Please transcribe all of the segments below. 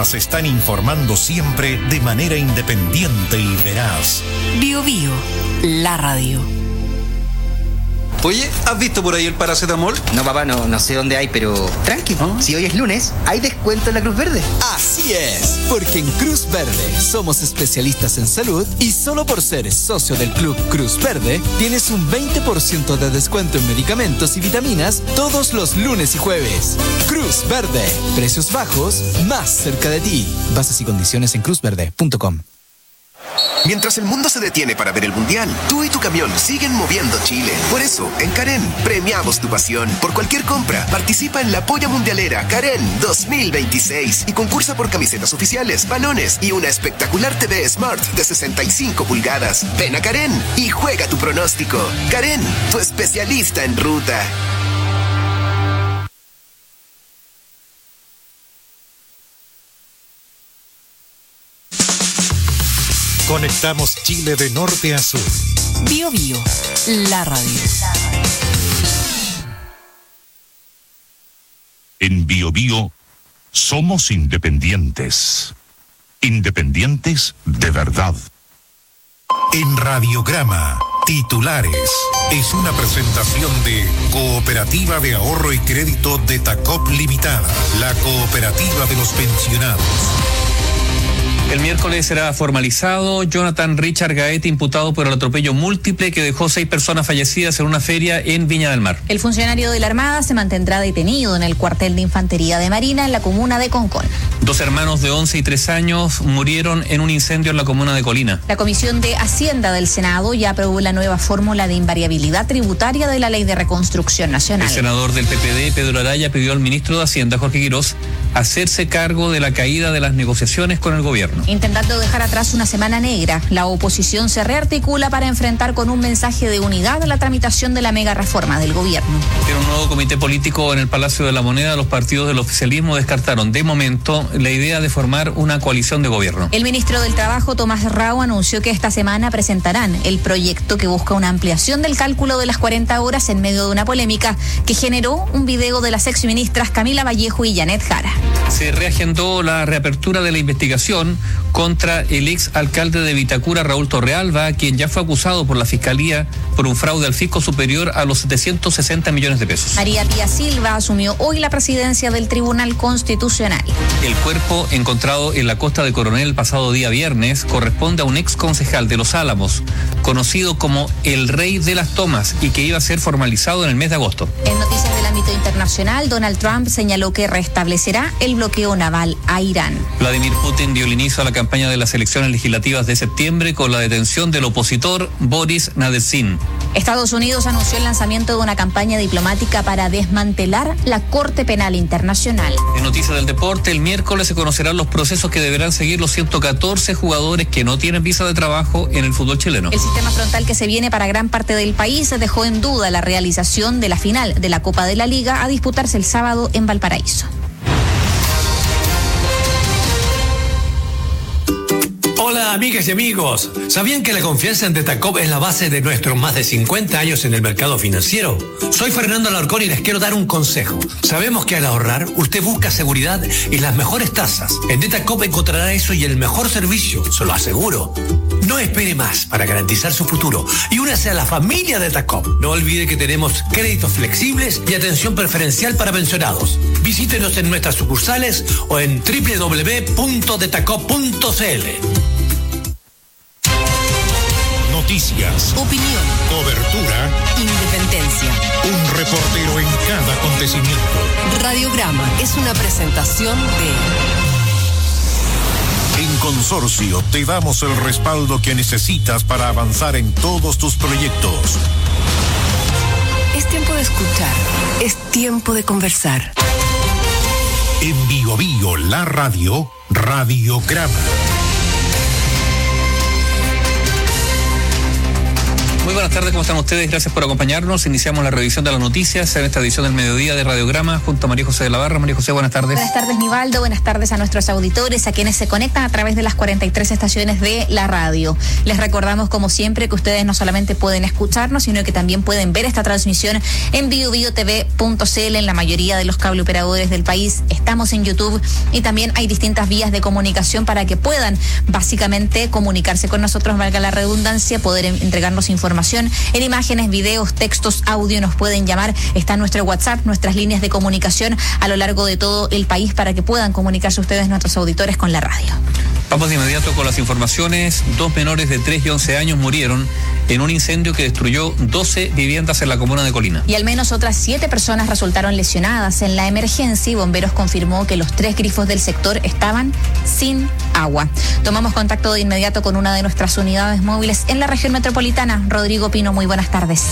programas están informando siempre de manera independiente y veraz. Bio Bio, la radio. Oye, ¿has visto por ahí el paracetamol? No, papá, no sé dónde hay, pero tranqui, si hoy es lunes, hay descuento en la Cruz Verde. Así es, porque en Cruz Verde somos especialistas en salud y solo por ser socio del Club Cruz Verde tienes un 20% de descuento en medicamentos y vitaminas todos los lunes y jueves. Cruz Verde, precios bajos, más cerca de ti. Bases y condiciones en cruzverde.com. Mientras el mundo se detiene para ver el Mundial, tú y tu camión siguen moviendo Chile. Por eso, en Karen, premiamos tu pasión. Por cualquier compra, participa en la Polla Mundialera Karen 2026 y concursa por camisetas oficiales, balones y una espectacular TV Smart de 65 pulgadas. Ven a Karen y juega tu pronóstico. Karen, tu especialista en ruta. Conectamos Chile de norte a sur. Bio Bio, la radio. En Bio Bio somos independientes. Independientes de verdad. En Radiograma, titulares. Es una presentación de Cooperativa de Ahorro y Crédito de Tacop Limitada, la cooperativa de los pensionados. El miércoles será formalizado Jonathan Richard Gaete, imputado por el atropello múltiple que dejó 6 personas fallecidas en una feria en Viña del Mar. El funcionario de la Armada se mantendrá detenido en el cuartel de Infantería de Marina en la comuna de Concón. 2 hermanos de 11 y 3 años murieron en un incendio en la comuna de Colina. La Comisión de Hacienda del Senado ya aprobó la nueva fórmula de invariabilidad tributaria de la Ley de Reconstrucción Nacional. El senador del PPD, Pedro Araya, pidió al ministro de Hacienda, Jorge Quirós, hacerse cargo de la caída de las negociaciones con el gobierno. Intentando dejar atrás una semana negra, la oposición se rearticula para enfrentar con un mensaje de unidad la tramitación de la mega reforma del gobierno. En un nuevo comité político en el Palacio de la Moneda, los partidos del oficialismo descartaron de momento la idea de formar una coalición de gobierno. El ministro del Trabajo, Tomás Rao, anunció que esta semana presentarán el proyecto que busca una ampliación del cálculo de las 40 horas en medio de una polémica que generó un video de las exministras Camila Vallejo y Janet Jara. Se reagendó la reapertura de la investigación contra el ex alcalde de Vitacura, Raúl Torrealba, quien ya fue acusado por la Fiscalía por un fraude al fisco superior a los 760 millones de pesos. María Pía Silva asumió hoy la presidencia del Tribunal Constitucional. El cuerpo encontrado en la costa de Coronel el pasado día viernes corresponde a un ex concejal de Los Álamos, conocido como el Rey de las Tomas, y que iba a ser formalizado en el mes de agosto. En noticias del ámbito internacional, Donald Trump señaló que restablecerá el bloqueo naval a Irán. Vladimir Putin dio el inicio a la campaña de las elecciones legislativas de septiembre con la detención del opositor Boris Nadezhdin. Estados Unidos anunció el lanzamiento de una campaña diplomática para desmantelar la Corte Penal Internacional. En noticias del deporte, el miércoles se conocerán los procesos que deberán seguir los 114 jugadores que no tienen visa de trabajo en el fútbol chileno. El sistema frontal que se viene para gran parte del país dejó en duda la realización de la final de la Copa de la Liga a disputarse el sábado en Valparaíso. Hola amigas y amigos, ¿sabían que la confianza en Detacop es la base de nuestros más de 50 años en el mercado financiero? Soy Fernando Alarcón y les quiero dar un consejo. Sabemos que al ahorrar usted busca seguridad y las mejores tasas. En Detacop encontrará eso y el mejor servicio, se lo aseguro. No espere más para garantizar su futuro y únase a la familia Detacop. No olvide que tenemos créditos flexibles y atención preferencial para pensionados. Visítenos en nuestras sucursales o en www.detacop.cl. Noticias, opinión, cobertura, independencia. Un reportero en cada acontecimiento. Radiograma es una presentación de... En Consorcio te damos el respaldo que necesitas para avanzar en todos tus proyectos. Es tiempo de escuchar, es tiempo de conversar. En Bio Bio, la radio, Radiograma. Muy buenas tardes, ¿cómo están ustedes? Gracias por acompañarnos. Iniciamos la revisión de las noticias en esta edición del mediodía de Radiograma junto a María José de la Barra. María José, buenas tardes. Buenas tardes, Nivaldo. Buenas tardes a nuestros auditores, a quienes se conectan a través de las 43 estaciones de la radio. Les recordamos, como siempre, que ustedes no solamente pueden escucharnos, sino que también pueden ver esta transmisión en biobiotv.cl en la mayoría de los cable operadores del país. Estamos en YouTube y también hay distintas vías de comunicación para que puedan básicamente comunicarse con nosotros, valga la redundancia, poder entregarnos información en imágenes, videos, textos, audio. Nos pueden llamar, está nuestro WhatsApp, nuestras líneas de comunicación a lo largo de todo el país para que puedan comunicarse ustedes, nuestros auditores, con la radio. Vamos de inmediato con las informaciones. 2 menores de 3 y 11 años murieron en un incendio que destruyó 12 viviendas en la comuna de Colina. Y al menos otras 7 personas resultaron lesionadas en la emergencia y Bomberos confirmó que los 3 grifos del sector estaban sin agua. Tomamos contacto de inmediato con una de nuestras unidades móviles en la región metropolitana. Rodrigo Pino, muy buenas tardes.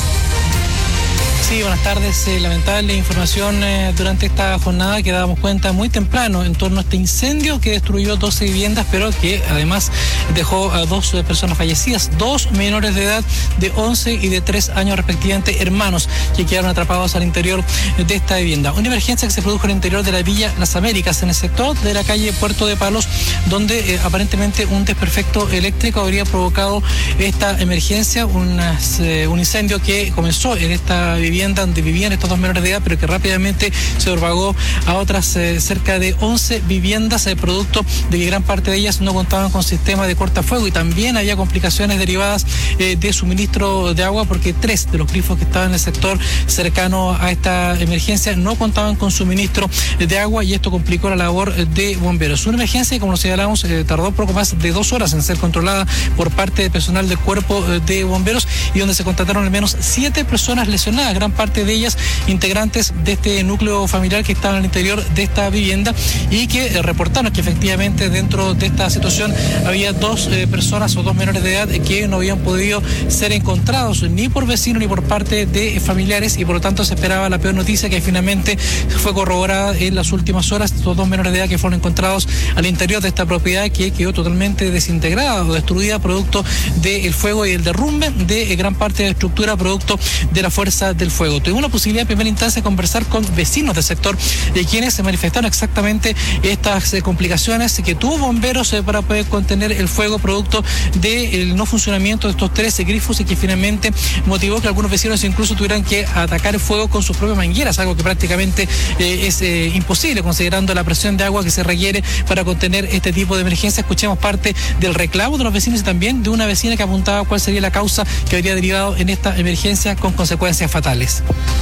Sí, buenas tardes. Lamentable información durante esta jornada que dábamos cuenta muy temprano en torno a este incendio que destruyó 12 viviendas, pero que además dejó a 2 personas fallecidas, 2 menores de edad de 11 y de 3 años respectivamente, hermanos, que quedaron atrapados al interior de esta vivienda. Una emergencia que se produjo en el interior de la Villa Las Américas, en el sector de la calle Puerto de Palos, donde aparentemente un desperfecto eléctrico habría provocado esta emergencia, un incendio que comenzó en esta vivienda donde vivían estos 2 menores de edad, pero que rápidamente se propagó a otras cerca de 11 viviendas, producto de que gran parte de ellas no contaban con sistema de cortafuego y también había complicaciones derivadas de suministro de agua, porque 3 de los grifos que estaban en el sector cercano a esta emergencia no contaban con suministro de agua y esto complicó la labor de bomberos. Una emergencia que, como lo señalamos, tardó poco más de 2 horas en ser controlada por parte del personal del cuerpo de bomberos y donde se constataron al menos 7 personas lesionadas, gran parte de ellas integrantes de este núcleo familiar que estaban al interior de esta vivienda y que reportaron que efectivamente dentro de esta situación había 2 personas o 2 menores de edad que no habían podido ser encontrados ni por vecinos ni por parte de familiares y por lo tanto se esperaba la peor noticia, que finalmente fue corroborada en las últimas horas. Estos 2 menores de edad que fueron encontrados al interior de esta propiedad que quedó totalmente desintegrada o destruida producto del fuego y el derrumbe de gran parte de la estructura producto de la fuerza del fuego. Tuvimos la posibilidad en primera instancia de conversar con vecinos del sector quienes se manifestaron exactamente estas complicaciones que tuvo bomberos para poder contener el fuego producto del no funcionamiento de estos 13 grifos y que finalmente motivó que algunos vecinos incluso tuvieran que atacar el fuego con sus propias mangueras, algo que prácticamente es imposible considerando la presión de agua que se requiere para contener este tipo de emergencia. Escuchemos parte del reclamo de los vecinos y también de una vecina que apuntaba cuál sería la causa que habría derivado en esta emergencia con consecuencias fatales.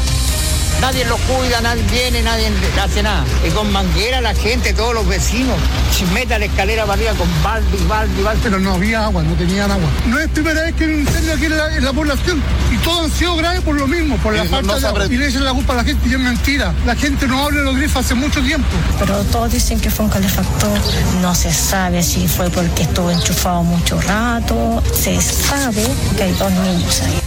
Nadie lo cuida, nadie viene, nadie hace nada. Y con manguera la gente, todos los vecinos, se mete a la escalera para arriba con balde. Pero no había agua, no tenían agua. No es primera vez que hay un incendio aquí en la población y todos han sido graves por lo mismo, por la falta de agua. Y le echan la culpa a la gente y es mentira. La gente no habla de los grifos hace mucho tiempo. Pero todos dicen que fue un calefactor. No se sabe si fue porque estuvo enchufado mucho rato. Se sabe que hay 2 niños ahí.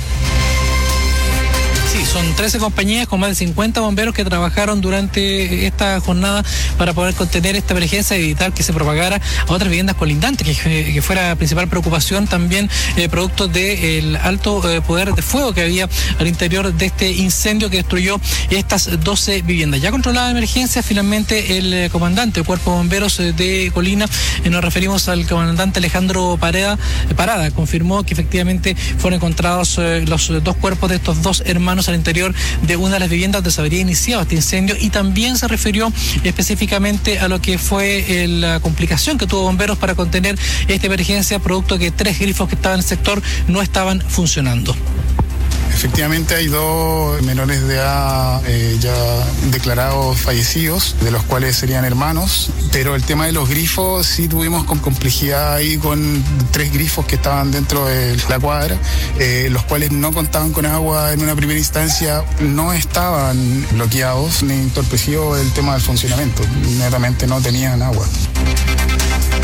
Sí, son 13 compañías con más de 50 bomberos que trabajaron durante esta jornada para poder contener esta emergencia y evitar que se propagara a otras viviendas colindantes, que fuera la principal preocupación también producto del alto poder de fuego que había al interior de este incendio que destruyó estas 12 viviendas. Ya controlada la emergencia, finalmente el comandante del Cuerpo de Bomberos de Colina, nos referimos al comandante Alejandro Parada, confirmó que efectivamente fueron encontrados los 2 cuerpos de estos 2 hermanos al interior de una de las viviendas donde se habría iniciado este incendio y también se refirió específicamente a lo que fue la complicación que tuvo bomberos para contener esta emergencia, producto de que 3 grifos que estaban en el sector no estaban funcionando. Efectivamente hay 2 menores de edad ya declarados fallecidos, de los cuales serían hermanos, pero el tema de los grifos sí tuvimos con complejidad ahí con 3 grifos que estaban dentro de la cuadra, los cuales no contaban con agua en una primera instancia, no estaban bloqueados ni entorpecido el tema del funcionamiento, netamente no tenían agua.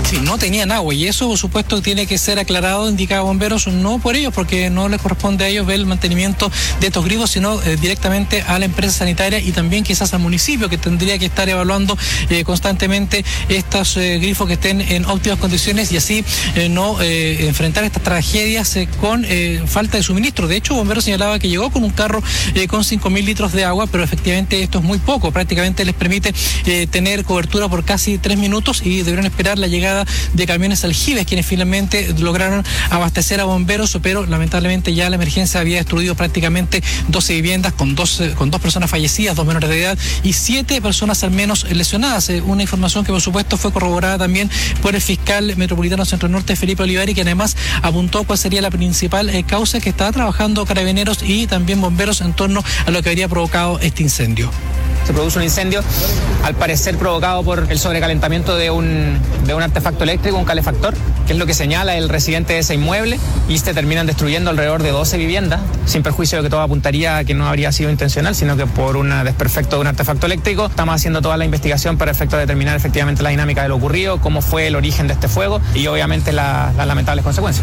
Sí, no tenían agua y eso por supuesto tiene que ser aclarado, indica Bomberos, no por ellos, porque no les corresponde a ellos ver el mantenimiento de estos grifos, sino directamente a la empresa sanitaria y también quizás al municipio, que tendría que estar evaluando constantemente estos grifos que estén en óptimas condiciones y así no enfrentar estas tragedias con falta de suministro. De hecho, Bomberos señalaba que llegó con un carro con 5.000 litros de agua, pero efectivamente esto es muy poco, prácticamente les permite tener cobertura por casi 3 minutos y deberán esperar la llegada de camiones aljibes, quienes finalmente lograron abastecer a Bomberos, pero lamentablemente ya la emergencia había destruido prácticamente 12 viviendas con dos personas fallecidas, 2 menores de edad y 7 personas al menos lesionadas. Una información que por supuesto fue corroborada también por el fiscal metropolitano Centro Norte, Felipe Olivari, que además apuntó cuál sería la principal causa que estaba trabajando Carabineros y también Bomberos en torno a lo que habría provocado este incendio. Se produce un incendio, al parecer provocado por el sobrecalentamiento de un artefacto eléctrico, un calefactor, que es lo que señala el residente de ese inmueble, y se terminan destruyendo alrededor de 12 viviendas, sin perjuicio de que todo apuntaría a que no habría sido intencional, sino que por un desperfecto de un artefacto eléctrico. Estamos haciendo toda la investigación para efecto de determinar efectivamente la dinámica de lo ocurrido, cómo fue el origen de este fuego y obviamente las lamentables consecuencias.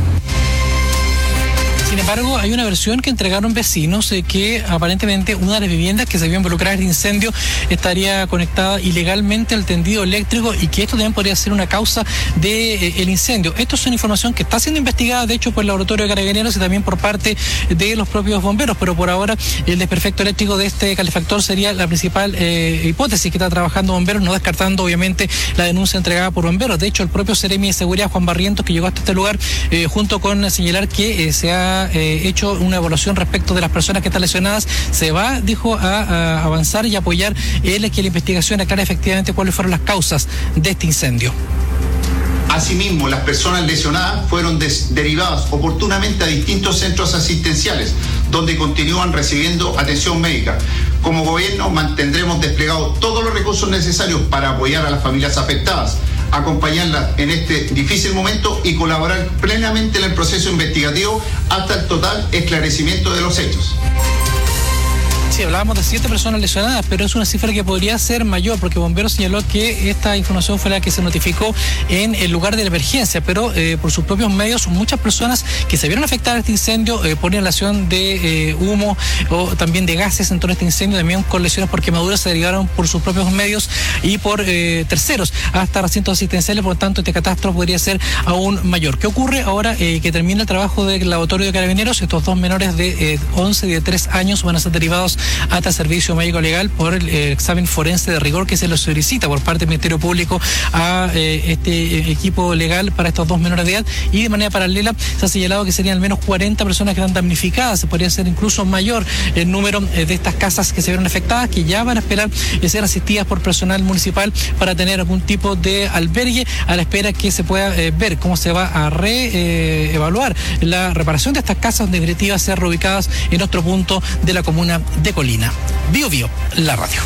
Sin embargo, hay una versión que entregaron vecinos que aparentemente una de las viviendas que se vio involucrada en el incendio estaría conectada ilegalmente al tendido eléctrico y que esto también podría ser una causa del incendio. Esto es una información que está siendo investigada, de hecho, por el Laboratorio de Carabineros y también por parte de los propios bomberos, pero por ahora el desperfecto eléctrico de este calefactor sería la principal hipótesis que está trabajando Bomberos, no descartando obviamente la denuncia entregada por Bomberos. De hecho, el propio Seremi de Seguridad, Juan Barrientos, que llegó hasta este lugar, junto con señalar que se ha hecho una evaluación respecto de las personas que están lesionadas, se va, dijo, a avanzar y apoyar que la investigación aclare efectivamente cuáles fueron las causas de este incendio. Asimismo, las personas lesionadas fueron derivadas oportunamente a distintos centros asistenciales, donde continúan recibiendo atención médica. Como gobierno mantendremos desplegados todos los recursos necesarios para apoyar a las familias afectadas, acompañarlas en este difícil momento y colaborar plenamente en el proceso investigativo hasta el total esclarecimiento de los hechos. Sí, hablábamos de 7 personas lesionadas, pero es una cifra que podría ser mayor, porque Bomberos señaló que esta información fue la que se notificó en el lugar de la emergencia, pero por sus propios medios, muchas personas que se vieron afectadas a este incendio por inhalación de humo o también de gases en torno a este incendio, también con lesiones por quemaduras, se derivaron por sus propios medios y por terceros hasta recintos asistenciales. Por lo tanto, este catástrofe podría ser aún mayor. ¿Qué ocurre ahora que termina el trabajo del Laboratorio de Carabineros? Estos 2 menores de 11 y de 3 años van a ser derivados hasta servicio médico legal por el examen forense de rigor que se lo solicita por parte del Ministerio Público a este equipo legal para estos 2 menores de edad, y de manera paralela se ha señalado que serían al menos 40 personas que están damnificadas. Se podría ser incluso mayor el número de estas casas que se vieron afectadas, que ya van a esperar ser asistidas por personal municipal para tener algún tipo de albergue, a la espera que se pueda ver cómo se va a evaluar la reparación de estas casas, donde en definitiva sean reubicadas en otro punto de la comuna de Colina. Bio Bio, la radio.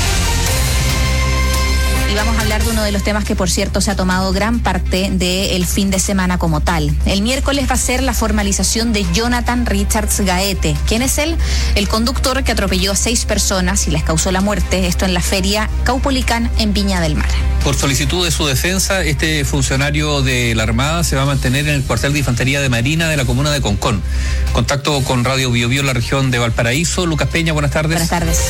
Y vamos a hablar de uno de los temas que, por cierto, se ha tomado gran parte del fin de semana como tal. El miércoles va a ser la formalización de Jonathan Richards Gaete. ¿Quién es él? El conductor que atropelló a 6 personas y les causó la muerte, esto en la feria Caupolicán en Viña del Mar. Por solicitud de su defensa, este funcionario de la Armada se va a mantener en el cuartel de Infantería de Marina de la comuna de Concón. Contacto con Radio Bio Bio en la región de Valparaíso. Lucas Peña, buenas tardes. Buenas tardes.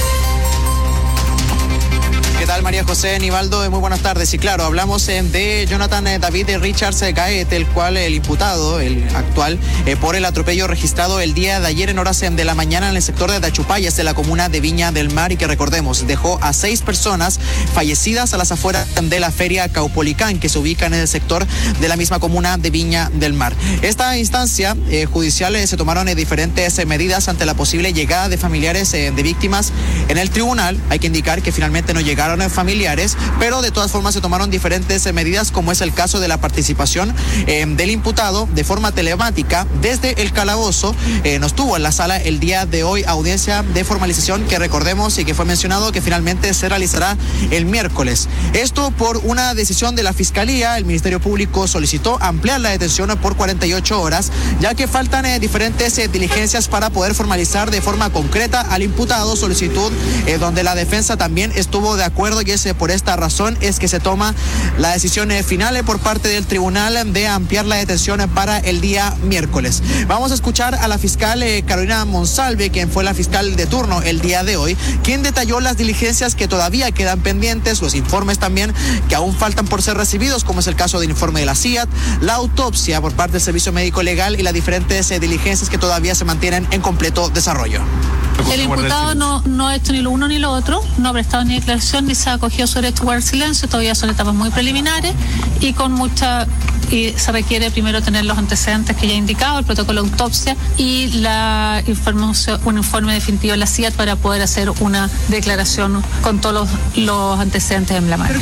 ¿Qué tal, María José, Nivaldo? Muy buenas tardes. Y claro, hablamos de Jonathan David Richards Gaete, el cual el imputado, el actual, por el atropello registrado el día de ayer en horas de la mañana en el sector de Tachupayas de la comuna de Viña del Mar, y que recordemos, dejó a 6 personas fallecidas a las afueras de la feria Caupolicán, que se ubica en el sector de la misma comuna de Viña del Mar. Esta instancia judicial se tomaron diferentes medidas ante la posible llegada de familiares de víctimas en el tribunal. Hay que indicar que finalmente no llegaron familiares, pero de todas formas se tomaron diferentes medidas, como es el caso de la participación del imputado de forma telemática desde el calabozo. Nos tuvo en la sala el día de hoy audiencia de formalización, que recordemos y que fue mencionado que finalmente se realizará el miércoles. Esto por una decisión de la Fiscalía. El Ministerio Público solicitó ampliar la detención por 48 horas, ya que faltan diferentes diligencias para poder formalizar de forma concreta al imputado, solicitud donde la defensa también estuvo de acuerdo acuerdo y es por esta razón es que se toma la decisión final por parte del tribunal de ampliar la detención para el día miércoles. Vamos a escuchar a la fiscal Carolina Monsalve, quien fue la fiscal de turno el día de hoy, quien detalló las diligencias que todavía quedan pendientes, los informes también que aún faltan por ser recibidos, como es el caso del informe de la CIAT, la autopsia por parte del Servicio Médico Legal y las diferentes diligencias que todavía se mantienen en completo desarrollo. El imputado no ha hecho ni lo uno ni lo otro, no ha prestado ni declaración ni se ha acogido su derecho a guardar silencio, todavía son etapas muy preliminares y se requiere primero tener los antecedentes que ya he indicado, el protocolo de autopsia y un informe definitivo de la CIAT para poder hacer una declaración con todos los antecedentes en la mano.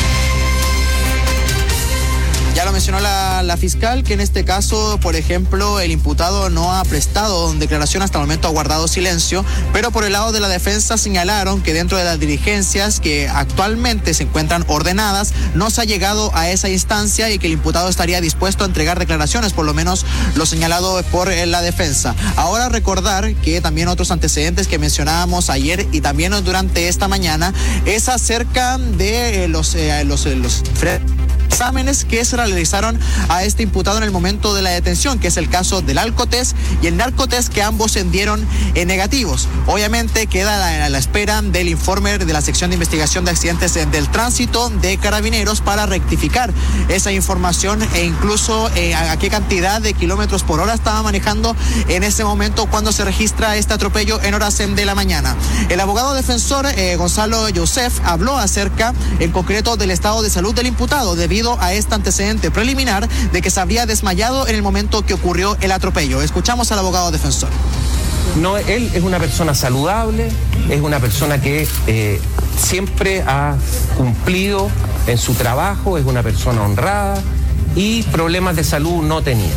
Ya lo mencionó la fiscal, que en este caso, por ejemplo, el imputado no ha prestado declaración, hasta el momento ha guardado silencio, pero por el lado de la defensa señalaron que dentro de las diligencias que actualmente se encuentran ordenadas, no se ha llegado a esa instancia y que el imputado estaría dispuesto a entregar declaraciones, por lo menos lo señalado por la defensa. Ahora recordar que también otros antecedentes que mencionábamos ayer y también durante esta mañana es acerca de los exámenes que se realizaron a este imputado en el momento de la detención, que es el caso del alcotest y el narcotest, que ambos dieron negativos. Obviamente queda a la espera del informe de la sección de investigación de accidentes del tránsito de Carabineros para rectificar esa información e incluso a qué cantidad de kilómetros por hora estaba manejando en ese momento cuando se registra este atropello en horas de la mañana. El abogado defensor Gonzalo Joseph habló acerca en concreto del estado de salud del imputado debido a este antecedente preliminar de que se habría desmayado en el momento que ocurrió el atropello. Escuchamos al abogado defensor. No, él es una persona saludable, es una persona que siempre ha cumplido en su trabajo, es una persona honrada y problemas de salud no tenía.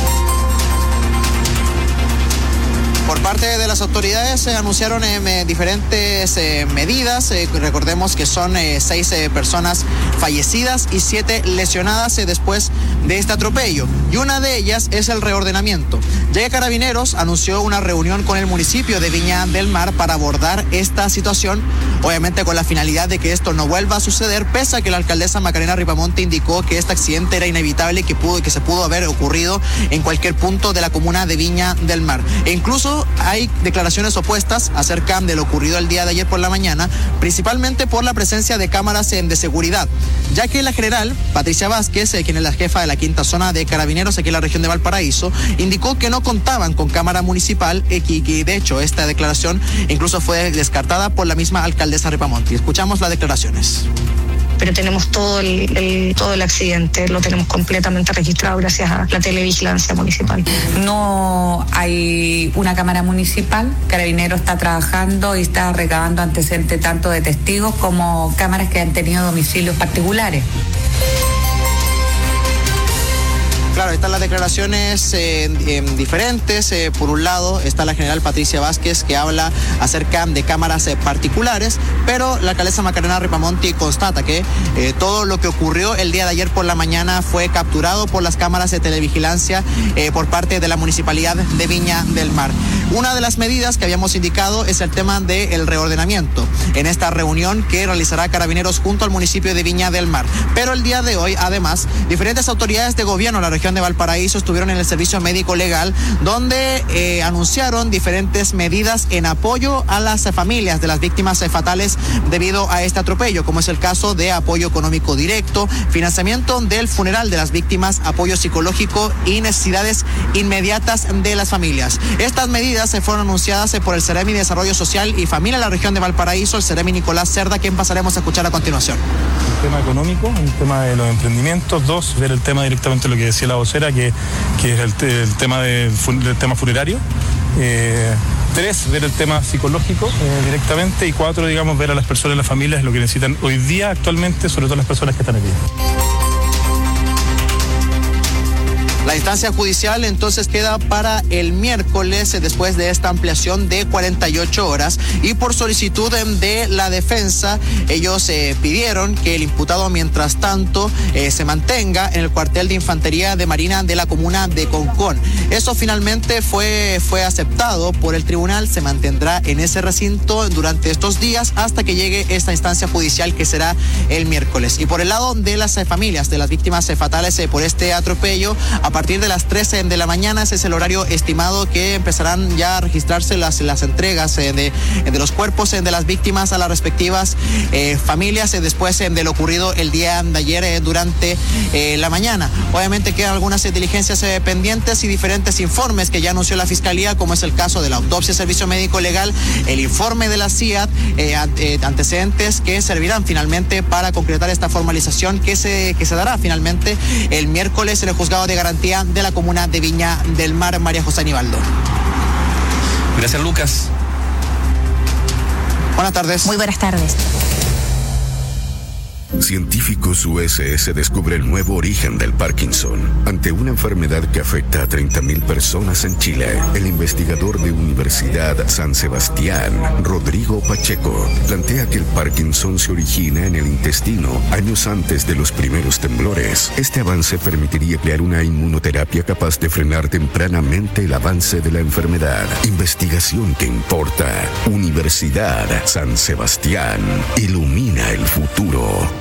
Por parte de las autoridades se anunciaron diferentes medidas. Recordemos que son 6 personas fallecidas y 7 lesionadas después de este atropello. Y una de ellas es el reordenamiento. Ya Carabineros anunció una reunión con el municipio de Viña del Mar para abordar esta situación, obviamente con la finalidad de que esto no vuelva a suceder, pese a que la alcaldesa Macarena Ripamonte indicó que este accidente era inevitable y que se pudo haber ocurrido en cualquier punto de la comuna de Viña del Mar. E incluso hay declaraciones opuestas acerca de lo ocurrido el día de ayer por la mañana, principalmente por la presencia de cámaras de seguridad, ya que la general Patricia Vázquez, quien es la jefa de la quinta zona de Carabineros aquí en la región de Valparaíso, indicó que no contaban con cámara municipal y de hecho esta declaración incluso fue descartada por la misma alcaldesa Ripamonte. Escuchamos las declaraciones. Pero tenemos todo el accidente, lo tenemos completamente registrado gracias a la televigilancia municipal. No hay una cámara municipal, Carabineros está trabajando y está recabando antecedentes tanto de testigos como cámaras que han tenido domicilios particulares. Claro, están las declaraciones diferentes. Por un lado está la general Patricia Vázquez, que habla acerca de cámaras particulares, pero la alcaldesa Macarena Ripamonte constata que todo lo que ocurrió el día de ayer por la mañana fue capturado por las cámaras de televigilancia por parte de la municipalidad de Viña del Mar. Una de las medidas que habíamos indicado es el tema del reordenamiento en esta reunión que realizará Carabineros junto al municipio de Viña del Mar. Pero el día de hoy, además, diferentes autoridades de gobierno de la región de Valparaíso estuvieron en el Servicio Médico Legal, donde anunciaron diferentes medidas en apoyo a las familias de las víctimas fatales debido a este atropello, como es el caso de apoyo económico directo, financiamiento del funeral de las víctimas, apoyo psicológico y necesidades inmediatas de las familias. Estas medidas se fueron anunciadas por el Seremi de Desarrollo Social y Familia de la región de Valparaíso, el Seremi Nicolás Cerda, quien pasaremos a escuchar a continuación. Un tema económico, un tema de los emprendimientos. 2, ver el tema directamente, lo que decía la vocera, que es el tema del tema funerario. 3, ver el tema psicológico directamente. Y 4, digamos, ver a las personas, las familias, lo que necesitan hoy día, actualmente, sobre todo las personas que están aquí. La instancia judicial entonces queda para el miércoles después de esta ampliación de 48 horas y por solicitud de la defensa ellos pidieron que el imputado mientras tanto se mantenga en el cuartel de infantería de Marina de la comuna de Concón. Eso finalmente fue aceptado por el tribunal, se mantendrá en ese recinto durante estos días hasta que llegue esta instancia judicial que será el miércoles. Y por el lado de las familias de las víctimas fatales por este atropello, a partir de las 13 de la mañana, ese es el horario estimado que empezarán ya a registrarse las entregas de los cuerpos de las víctimas a las respectivas familias después de lo ocurrido el día de ayer durante la mañana. Obviamente quedan algunas diligencias pendientes y diferentes informes que ya anunció la Fiscalía, como es el caso de la autopsia, servicio médico legal, el informe de la CIAT, antecedentes que servirán finalmente para concretar esta formalización que se dará finalmente el miércoles en el juzgado de garantía de la comuna de Viña del Mar. María José Aníbaldo. Gracias, Lucas. Buenas tardes. Muy buenas tardes. Científicos USS descubre el nuevo origen del Parkinson. Ante una enfermedad que afecta a 30.000 personas en Chile, el investigador de Universidad San Sebastián, Rodrigo Pacheco, plantea que el Parkinson se origina en el intestino años antes de los primeros temblores. Este avance permitiría crear una inmunoterapia capaz de frenar tempranamente el avance de la enfermedad. Investigación que importa. Universidad San Sebastián. Ilumina el futuro.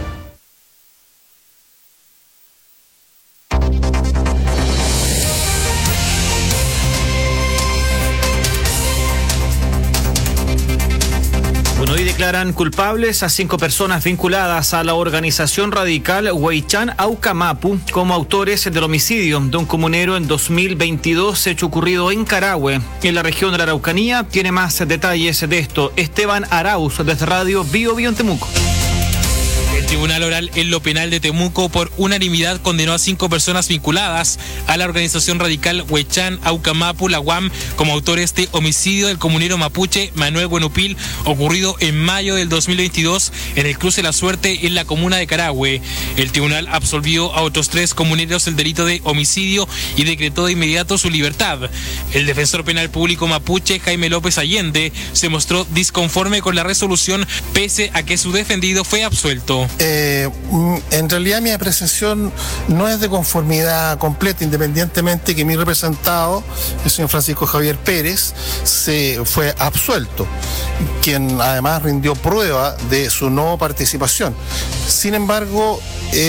Hoy declaran culpables a 5 personas vinculadas a la organización radical Huaychán Aucamapu como autores del homicidio de un comunero en 2022, hecho ocurrido en Carahue, en la región de la Araucanía. Tiene más detalles de esto Esteban Arauz, desde Radio Bio Bio en Temuco. El Tribunal Oral en lo Penal de Temuco por unanimidad condenó a 5 personas vinculadas a la organización radical Huaychán Aucamapu, la UAM, como autores de homicidio del comunero mapuche Manuel Buenupil, ocurrido en mayo del 2022 en el cruce La Suerte en la comuna de Carahue. El tribunal absolvió a otros 3 comuneros del delito de homicidio y decretó de inmediato su libertad. El defensor penal público mapuche Jaime López Allende se mostró disconforme con la resolución pese a que su defendido fue absuelto. En realidad mi apreciación no es de conformidad completa, independientemente que mi representado, el señor Francisco Javier Pérez, se fue absuelto, quien además rindió prueba de su no participación. Sin embargo,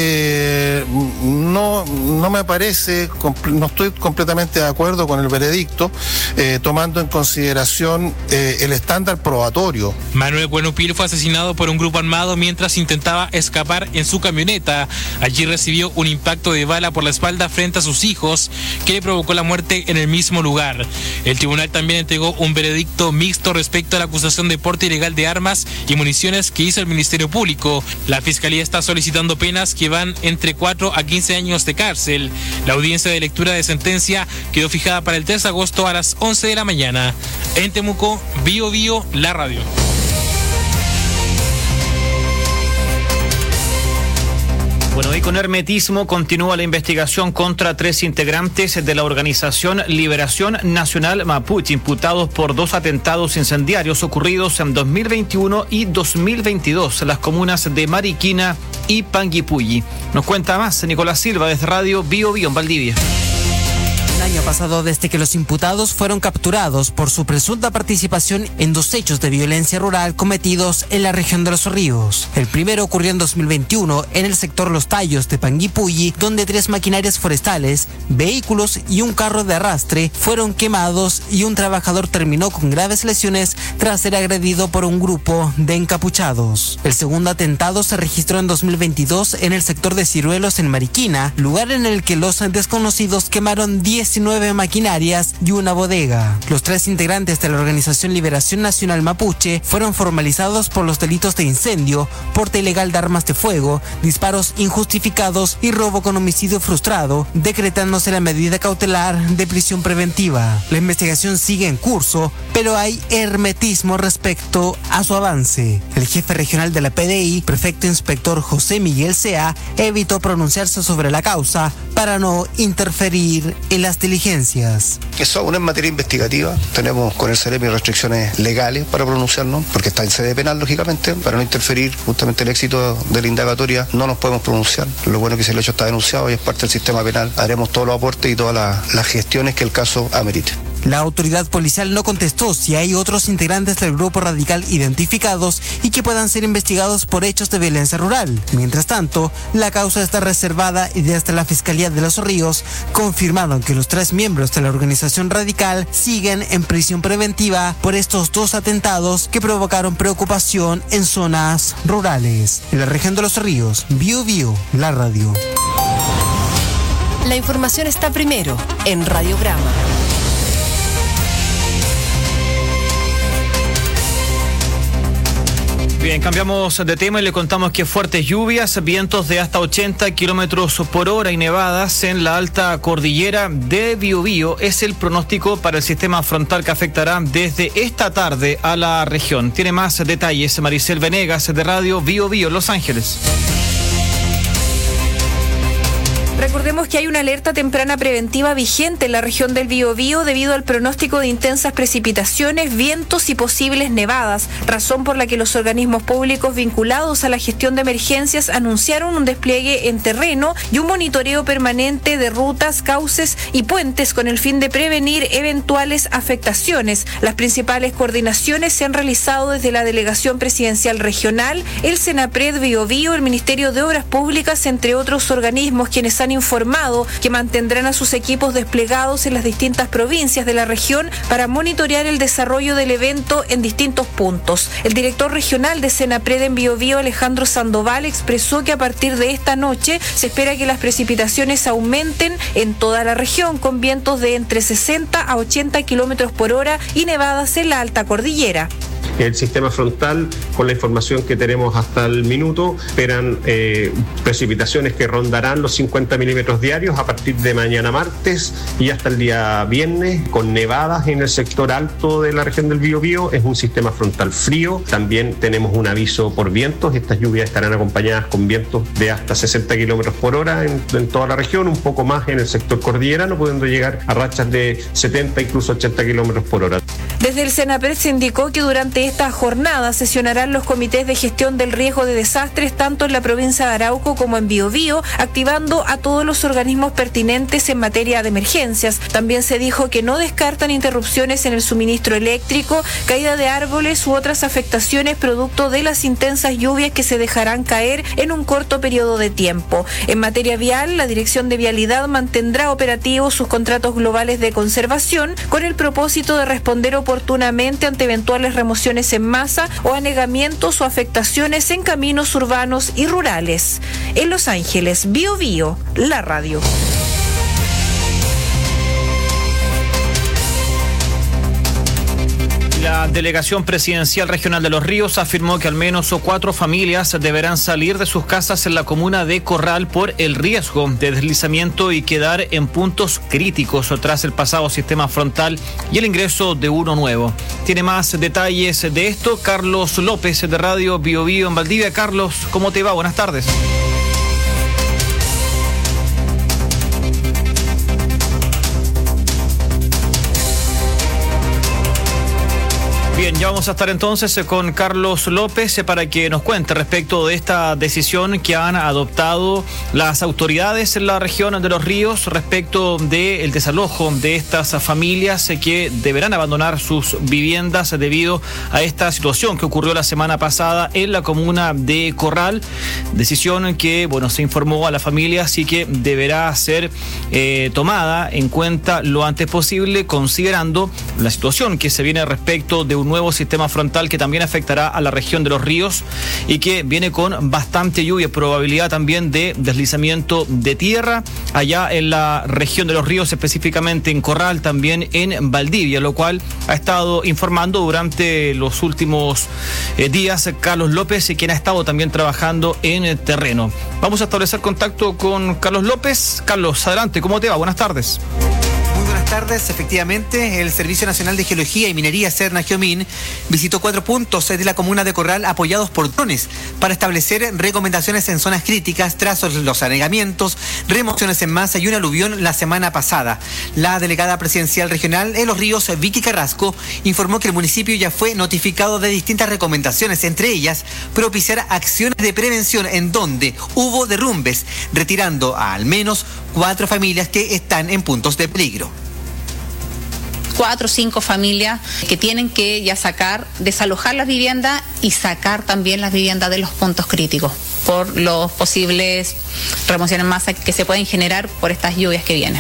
no me parece, no estoy completamente de acuerdo con el veredicto, tomando en consideración el estándar probatorio. Manuel Buenupil fue asesinado por un grupo armado mientras intentaba escapar en su camioneta. Allí recibió un impacto de bala por la espalda frente a sus hijos, que le provocó la muerte en el mismo lugar. El tribunal también entregó un veredicto mixto respecto a la acusación de porte ilegal de armas y municiones que hizo el Ministerio Público. La Fiscalía está solicitando penas que van entre 4 a 15 años de cárcel. La audiencia de lectura de sentencia quedó fijada para el 3 de agosto a las 11 de la mañana. En Temuco, Bio Bio, la radio. Bueno, y con hermetismo continúa la investigación contra 3 integrantes de la organización Liberación Nacional Mapuche, imputados por 2 atentados incendiarios ocurridos en 2021 y 2022 en las comunas de Mariquina y Panguipulli. Nos cuenta más Nicolás Silva desde Radio Bio Bio en Valdivia. Un año pasado desde que los imputados fueron capturados por su presunta participación en 2 hechos de violencia rural cometidos en la región de Los Ríos. El primero ocurrió en 2021 en el sector Los Tallos de Panguipulli, donde 3 maquinarias forestales, vehículos y un carro de arrastre fueron quemados y un trabajador terminó con graves lesiones tras ser agredido por un grupo de encapuchados. El segundo atentado se registró en 2022 en el sector de Ciruelos en Mariquina, lugar en el que los desconocidos quemaron 18 19 maquinarias y una bodega. Los 3 integrantes de la Organización Liberación Nacional Mapuche fueron formalizados por los delitos de incendio, porte ilegal de armas de fuego, disparos injustificados y robo con homicidio frustrado, decretándose la medida cautelar de prisión preventiva. La investigación sigue en curso, pero hay hermetismo respecto a su avance. El jefe regional de la PDI, prefecto inspector José Miguel Sea, evitó pronunciarse sobre la causa para no interferir en las diligencias. Eso aún en materia investigativa. Tenemos con el CEREMI restricciones legales para pronunciarnos, porque está en sede penal, lógicamente, para no interferir justamente el éxito de la indagatoria. No nos podemos pronunciar. Lo bueno es que si el hecho está denunciado y es parte del sistema penal, haremos todos los aportes y todas las gestiones que el caso amerite. La autoridad policial no contestó si hay otros integrantes del grupo radical identificados y que puedan ser investigados por hechos de violencia rural. Mientras tanto, la causa está reservada y desde la Fiscalía de Los Ríos confirmaron que los 3 miembros de la organización radical siguen en prisión preventiva por estos 2 atentados que provocaron preocupación en zonas rurales. En la región de Los Ríos, Biobío, la radio. La información está primero en Radiograma. Bien, cambiamos de tema y le contamos que fuertes lluvias, vientos de hasta 80 kilómetros por hora y nevadas en la alta cordillera de Biobío es el pronóstico para el sistema frontal que afectará desde esta tarde a la región. Tiene más detalles Maricel Venegas de Radio Biobío, Los Ángeles. Recordemos que hay una alerta temprana preventiva vigente en la región del Biobío debido al pronóstico de intensas precipitaciones, vientos y posibles nevadas, razón por la que los organismos públicos vinculados a la gestión de emergencias anunciaron un despliegue en terreno y un monitoreo permanente de rutas, cauces y puentes con el fin de prevenir eventuales afectaciones. Las principales coordinaciones se han realizado desde la Delegación Presidencial Regional, el Senapred Biobío, el Ministerio de Obras Públicas, entre otros organismos, quienes han informado que mantendrán a sus equipos desplegados en las distintas provincias de la región para monitorear el desarrollo del evento en distintos puntos. El director regional de Senapred en Biobío, Alejandro Sandoval, expresó que a partir de esta noche se espera que las precipitaciones aumenten en toda la región, con vientos de entre 60 a 80 kilómetros por hora y nevadas en la alta cordillera. El sistema frontal, con la información que tenemos hasta el minuto, esperan precipitaciones que rondarán los 50 milímetros diarios a partir de mañana martes y hasta el día viernes, con nevadas en el sector alto de la región del Biobío. Es un sistema frontal frío. También tenemos un aviso por vientos. Estas lluvias estarán acompañadas con vientos de hasta 60 kilómetros por hora en toda la región, un poco más en el sector cordillerano, pudiendo llegar a rachas de 70, incluso 80 kilómetros por hora. Desde el Senapred se indicó que durante esta jornada sesionarán los comités de gestión del riesgo de desastres tanto en la provincia de Arauco como en Biobío, activando a todos los organismos pertinentes en materia de emergencias. También se dijo que no descartan interrupciones en el suministro eléctrico, caída de árboles u otras afectaciones producto de las intensas lluvias que se dejarán caer en un corto periodo de tiempo. En materia vial, la Dirección de Vialidad mantendrá operativos sus contratos globales de conservación con el propósito de responder oportunamente ante eventuales remociones en masa o anegamientos o afectaciones en caminos urbanos y rurales. En Los Ángeles, Biobío, la radio. La Delegación Presidencial Regional de Los Ríos afirmó que al menos 4 familias deberán salir de sus casas en la comuna de Corral por el riesgo de deslizamiento y quedar en puntos críticos tras el pasado sistema frontal y el ingreso de uno nuevo. Tiene más detalles de esto Carlos López de Radio Biobío en Valdivia. Carlos, ¿cómo te va? Buenas tardes. Bien, ya vamos a estar entonces con Carlos López para que nos cuente respecto de esta decisión que han adoptado las autoridades en la región de Los Ríos respecto del desalojo de estas familias que deberán abandonar sus viviendas debido a esta situación que ocurrió la semana pasada en la comuna de Corral. Decisión que, se informó a la familia, así que deberá ser tomada en cuenta lo antes posible, considerando la situación que se viene respecto de un nuevo nuevo sistema frontal que también afectará a la región de Los Ríos y que viene con bastante lluvia, probabilidad también de deslizamiento de tierra allá en la región de Los Ríos, específicamente en Corral, también en Valdivia, lo cual ha estado informando durante los últimos días Carlos López, quien ha estado también trabajando en el terreno. Vamos a establecer contacto con Carlos López. Carlos, adelante, ¿cómo te va? Buenas tardes. Muy buenas tardes. Efectivamente, el Servicio Nacional de Geología y Minería, Serna-Geomín, visitó 4 puntos de la comuna de Corral apoyados por drones para establecer recomendaciones en zonas críticas tras los anegamientos, remociones en masa y un aluvión la semana pasada. La delegada presidencial regional en Los Ríos, Vicky Carrasco, informó que el municipio ya fue notificado de distintas recomendaciones, entre ellas propiciar acciones de prevención en donde hubo derrumbes, retirando a al menos 4 familias que están en puntos de peligro. 4 o 5 familias que tienen que ya desalojar las viviendas y sacar también las viviendas de los puntos críticos por los posibles remociones en masa que se pueden generar por estas lluvias que vienen.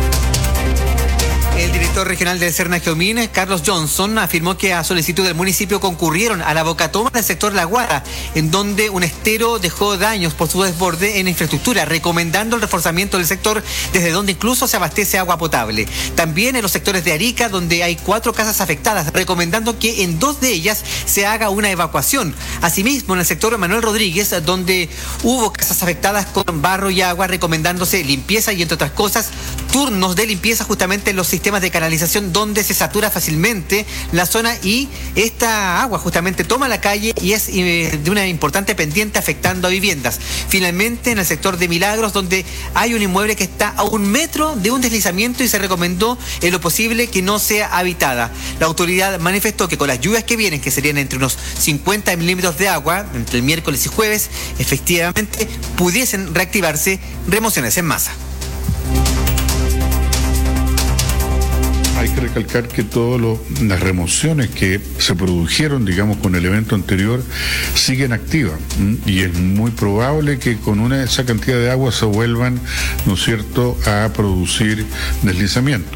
El director regional del Serna-Geomín, Carlos Johnson, afirmó que a solicitud del municipio concurrieron a la bocatoma del sector La Guara, en donde un estero dejó daños por su desborde en infraestructura, recomendando el reforzamiento del sector, desde donde incluso se abastece agua potable. También en los sectores de Arica, donde hay 4 casas afectadas, recomendando que en 2 de ellas se haga una evacuación. Asimismo, en el sector Manuel Rodríguez, donde hubo casas afectadas con barro y agua, recomendándose limpieza y, entre otras cosas, turnos de limpieza justamente en los sistemas de canalización donde se satura fácilmente la zona y esta agua justamente toma la calle y es de una importante pendiente afectando a viviendas. Finalmente, en el sector de Milagros, donde hay un inmueble que está a 1 metro de un deslizamiento y se recomendó en lo posible que no sea habitada. La autoridad manifestó que con las lluvias que vienen, que serían entre unos 50 milímetros de agua entre el miércoles y jueves, efectivamente pudiesen reactivarse remociones en masa. Hay que recalcar que todas las remociones que se produjeron, digamos, con el evento anterior, siguen activas. Y es muy probable que con esa cantidad de agua se vuelvan, ¿no es cierto?, a producir deslizamiento.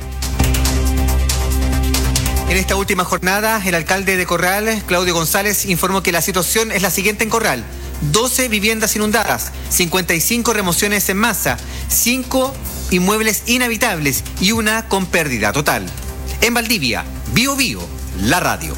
En esta última jornada, el alcalde de Corral, Claudio González, informó que la situación es la siguiente en Corral: 12 viviendas inundadas, 55 remociones en masa, 5 inmuebles inhabitables y 1 con pérdida total. En Valdivia, Bío Bío, la radio.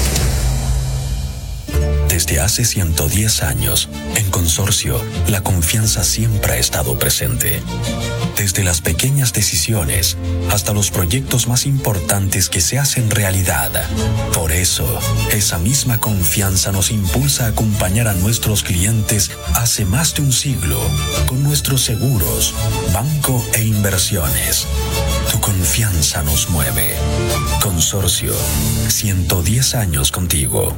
Desde hace 110 años, en Consorcio, la confianza siempre ha estado presente. Desde las pequeñas decisiones hasta los proyectos más importantes que se hacen realidad. Por eso, esa misma confianza nos impulsa a acompañar a nuestros clientes hace más de un siglo con nuestros seguros, banco e inversiones. Tu confianza nos mueve. Consorcio, 110 años contigo.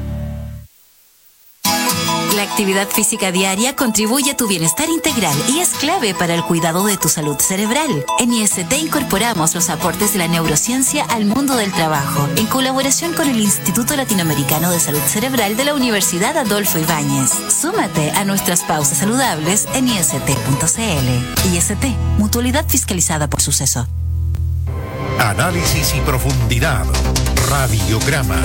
La actividad física diaria contribuye a tu bienestar integral y es clave para el cuidado de tu salud cerebral. En IST incorporamos los aportes de la neurociencia al mundo del trabajo, en colaboración con el Instituto Latinoamericano de Salud Cerebral de la Universidad Adolfo Ibáñez. Súmate a nuestras pausas saludables en ist.cl. IST, mutualidad fiscalizada por Suceso. Análisis y profundidad. Radiograma.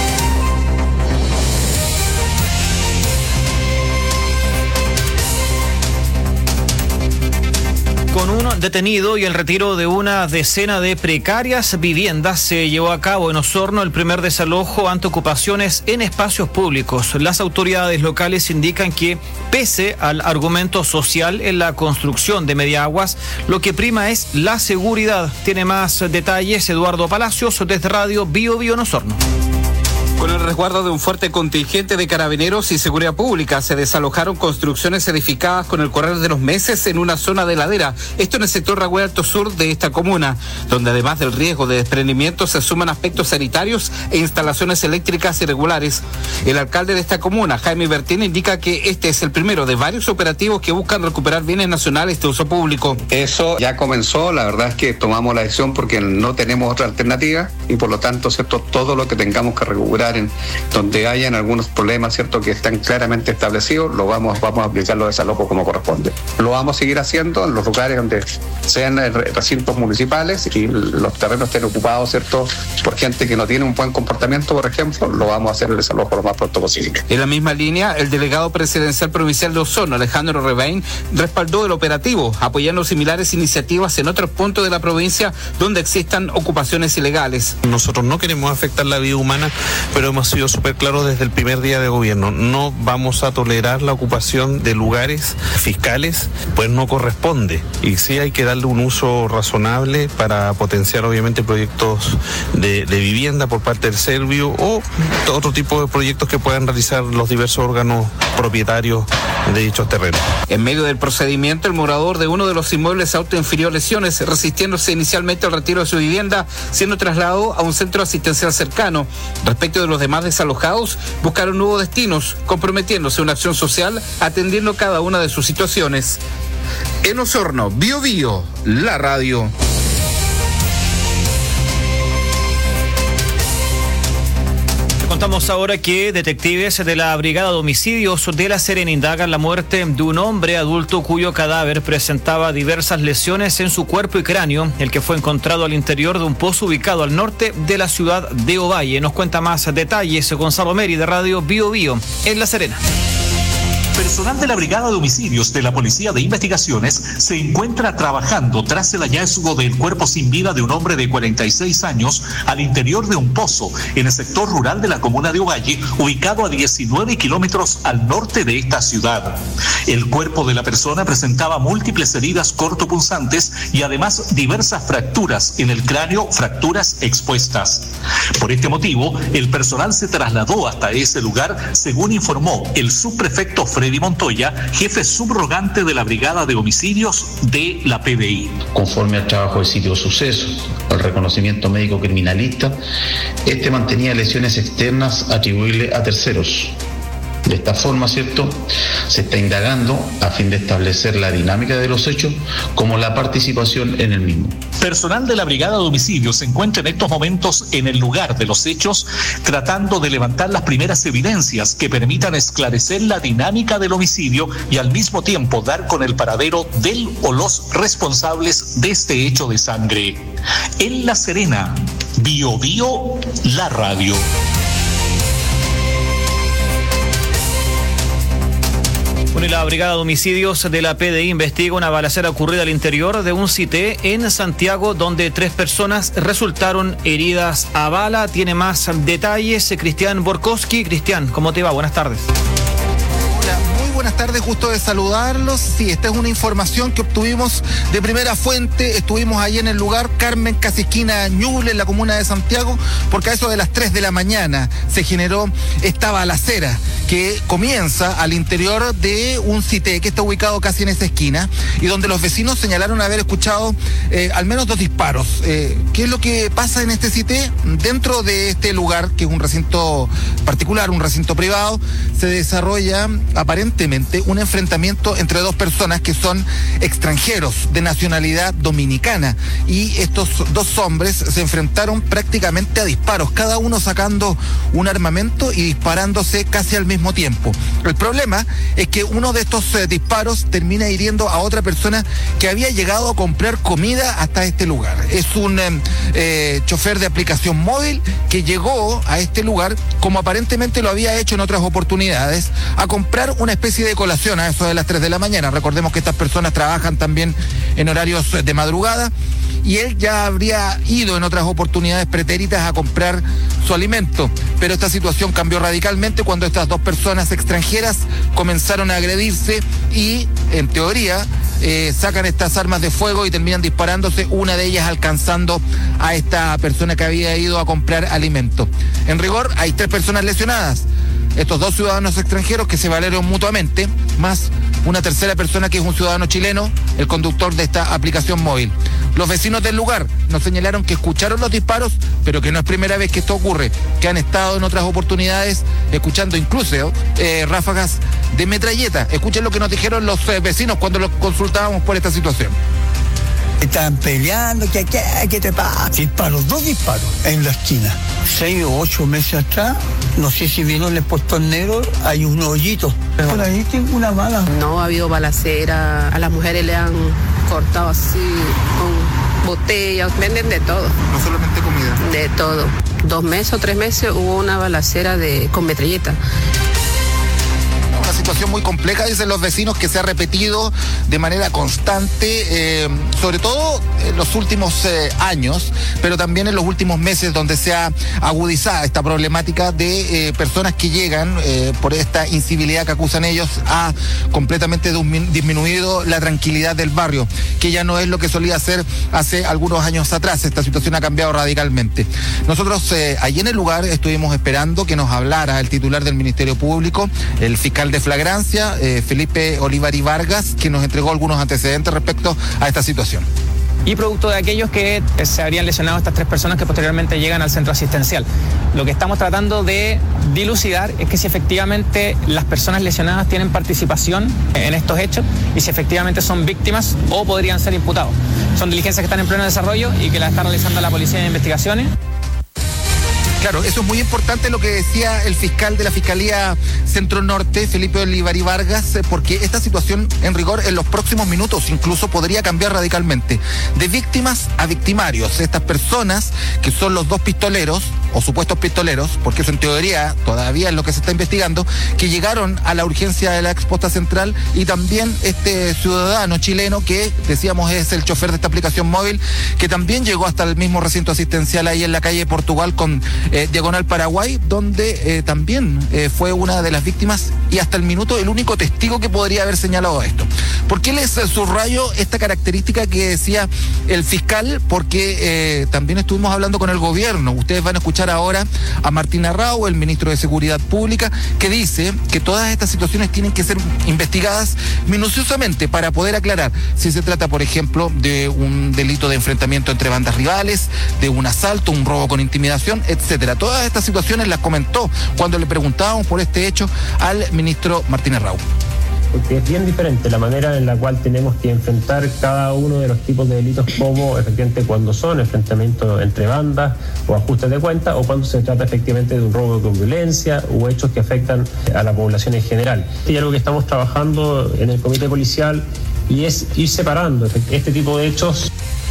Con un detenido y el retiro de una decena de precarias viviendas, se llevó a cabo en Osorno el primer desalojo ante ocupaciones en espacios públicos. Las autoridades locales indican que, pese al argumento social en la construcción de Mediaguas, lo que prima es la seguridad. Tiene más detalles Eduardo Palacios desde Radio Bío Bío en Osorno. Con el resguardo de un fuerte contingente de carabineros y seguridad pública, se desalojaron construcciones edificadas con el correr de los meses en una zona de ladera. Esto en el sector Ragüe Alto Sur de esta comuna, donde además del riesgo de desprendimiento se suman aspectos sanitarios e instalaciones eléctricas irregulares. El alcalde de esta comuna, Jaime Bertín, indica que este es el primero de varios operativos que buscan recuperar bienes nacionales de uso público. Eso ya comenzó, la verdad es que tomamos la decisión porque no tenemos otra alternativa y por lo tanto, ¿cierto?, todo lo que tengamos que recuperar lugares donde hayan algunos problemas, ¿cierto?, que están claramente establecidos, vamos a aplicar los desalojos como corresponde. Lo vamos a seguir haciendo en los lugares donde sean recintos municipales y los terrenos estén ocupados, ¿cierto?, por gente que no tiene un buen comportamiento, por ejemplo, lo vamos a hacer el desalojo lo más pronto posible. En la misma línea, el delegado presidencial provincial de Osorno, Alejandro Rebain, respaldó el operativo, apoyando similares iniciativas en otros puntos de la provincia donde existan ocupaciones ilegales. Nosotros no queremos afectar la vida humana, pero hemos sido súper claros desde el primer día de gobierno. No vamos a tolerar la ocupación de lugares fiscales, pues no corresponde. Y sí hay que darle un uso razonable para potenciar obviamente proyectos de vivienda por parte del Servio o otro tipo de proyectos que puedan realizar los diversos órganos propietarios de dichos terrenos. En medio del procedimiento, el morador de uno de los inmuebles se autoinfirió lesiones, resistiéndose inicialmente al retiro de su vivienda, siendo trasladado a un centro asistencial cercano. Respecto de los demás desalojados, buscaron nuevos destinos, comprometiéndose a una acción social, atendiendo cada una de sus situaciones. En Osorno, Bio Bio, la radio. Contamos ahora que detectives de la Brigada de Homicidios de La Serena indagan la muerte de un hombre adulto cuyo cadáver presentaba diversas lesiones en su cuerpo y cráneo, el que fue encontrado al interior de un pozo ubicado al norte de la ciudad de Ovalle. Nos cuenta más detalles Gonzalo Meri de Radio Bio Bio en La Serena. Personal de la Brigada de Homicidios de la Policía de Investigaciones se encuentra trabajando tras el hallazgo del cuerpo sin vida de un hombre de 46 años al interior de un pozo en el sector rural de la comuna de Ovalle, ubicado a 19 kilómetros al norte de esta ciudad. El cuerpo de la persona presentaba múltiples heridas cortopunzantes y además diversas fracturas en el cráneo, fracturas expuestas. Por este motivo, el personal se trasladó hasta ese lugar, según informó el subprefecto Freddy Montoya, jefe subrogante de la Brigada de Homicidios de la PDI. Conforme al trabajo del sitio de suceso, el reconocimiento médico criminalista, este mantenía lesiones externas atribuibles a terceros. De esta forma, ¿cierto?, se está indagando a fin de establecer la dinámica de los hechos como la participación en el mismo. Personal de la Brigada de Homicidios se encuentra en estos momentos en el lugar de los hechos, tratando de levantar las primeras evidencias que permitan esclarecer la dinámica del homicidio y al mismo tiempo dar con el paradero del o los responsables de este hecho de sangre. En La Serena, Bio Bio, la radio. Bueno, y la Brigada de Homicidios de la PDI investiga una balacera ocurrida al interior de un CITE en Santiago, donde 3 personas resultaron heridas a bala. Tiene más detalles Cristian Borkowski. Cristian, ¿cómo te va? Buenas tardes. Buenas tardes, gusto de saludarlos. Sí, esta es una información que obtuvimos de primera fuente. Estuvimos ahí en el lugar, Carmen, casi esquina Ñuble, en la comuna de Santiago, porque a eso de las 3 de la mañana se generó esta balacera que comienza al interior de un CITE que está ubicado casi en esa esquina y donde los vecinos señalaron haber escuchado al menos 2 disparos. ¿Qué es lo que pasa en este CITE? Dentro de este lugar, que es un recinto particular, un recinto privado, se desarrolla aparentemente un enfrentamiento entre 2 personas que son extranjeros de nacionalidad dominicana, y estos 2 hombres se enfrentaron prácticamente a disparos, cada uno sacando un armamento y disparándose casi al mismo tiempo. El problema es que uno de estos disparos termina hiriendo a otra persona que había llegado a comprar comida hasta este lugar. Es un chofer de aplicación móvil que llegó a este lugar, como aparentemente lo había hecho en otras oportunidades, a comprar una especie de colación a eso de las 3 de la mañana. Recordemos que estas personas trabajan también en horarios de madrugada, y él ya habría ido en otras oportunidades pretéritas a comprar su alimento. Pero esta situación cambió radicalmente cuando estas 2 personas extranjeras comenzaron a agredirse y, en teoría, sacan estas armas de fuego y terminan disparándose, una de ellas alcanzando a esta persona que había ido a comprar alimento. En rigor, hay 3 personas lesionadas. Estos 2 ciudadanos extranjeros que se valieron mutuamente, más una tercera persona que es un ciudadano chileno, el conductor de esta aplicación móvil. Los vecinos del lugar nos señalaron que escucharon los disparos, pero que no es primera vez que esto ocurre, que han estado en otras oportunidades escuchando incluso ráfagas de metralleta. Escuchen lo que nos dijeron los vecinos cuando los consultábamos por esta situación. Estaban peleando, ¿qué te pasa? Disparos, 2 disparos en la esquina. 6 o 8 meses atrás, no sé si vieron el postón negro, hay un hoyito. Por ahí tengo una bala. No ha habido balacera, a las mujeres le han cortado así con botellas, venden de todo. No solamente comida. De todo. 2 meses o 3 meses hubo una balacera con metralleta. Una situación muy compleja, dicen los vecinos, que se ha repetido de manera constante, sobre todo en los últimos años, pero también en los últimos meses, donde se ha agudizado esta problemática de personas que llegan por esta incivilidad que acusan ellos, ha completamente disminuido la tranquilidad del barrio, que ya no es lo que solía ser hace algunos años atrás. Esta situación ha cambiado radicalmente. Nosotros allí en el lugar estuvimos esperando que nos hablara el titular del Ministerio Público, el fiscal de flagrancia, Felipe Olivari Vargas, que nos entregó algunos antecedentes respecto a esta situación. Y producto de aquellos que se habrían lesionado estas 3 personas que posteriormente llegan al centro asistencial. Lo que estamos tratando de dilucidar es que si efectivamente las personas lesionadas tienen participación en estos hechos y si efectivamente son víctimas o podrían ser imputados. Son diligencias que están en pleno desarrollo y que las está realizando la Policía de Investigaciones. Claro, eso es muy importante lo que decía el fiscal de la Fiscalía Centro Norte, Felipe Olivari Vargas, porque esta situación en rigor en los próximos minutos incluso podría cambiar radicalmente. De víctimas a victimarios, estas personas que son los 2 pistoleros o supuestos pistoleros, porque eso en teoría todavía es lo que se está investigando, que llegaron a la urgencia de la exposta central, y también este ciudadano chileno que decíamos es el chofer de esta aplicación móvil, que también llegó hasta el mismo recinto asistencial ahí en la calle Portugal con Diagonal Paraguay, donde también fue una de las víctimas y hasta el minuto el único testigo que podría haber señalado esto. ¿Por qué les subrayo esta característica que decía el fiscal? Porque también estuvimos hablando con el gobierno. Ustedes van a escuchar ahora a Martín Arrau, el ministro de Seguridad Pública, que dice que todas estas situaciones tienen que ser investigadas minuciosamente para poder aclarar si se trata, por ejemplo, de un delito de enfrentamiento entre bandas rivales, de un asalto, un robo con intimidación, etcétera. Todas estas situaciones las comentó cuando le preguntábamos por este hecho al ministro Martín Arrau. Porque es bien diferente la manera en la cual tenemos que enfrentar cada uno de los tipos de delitos, como efectivamente cuando son enfrentamientos entre bandas o ajustes de cuentas, o cuando se trata efectivamente de un robo con violencia o hechos que afectan a la población en general. Y algo que estamos trabajando en el comité policial y es ir separando este tipo de hechos.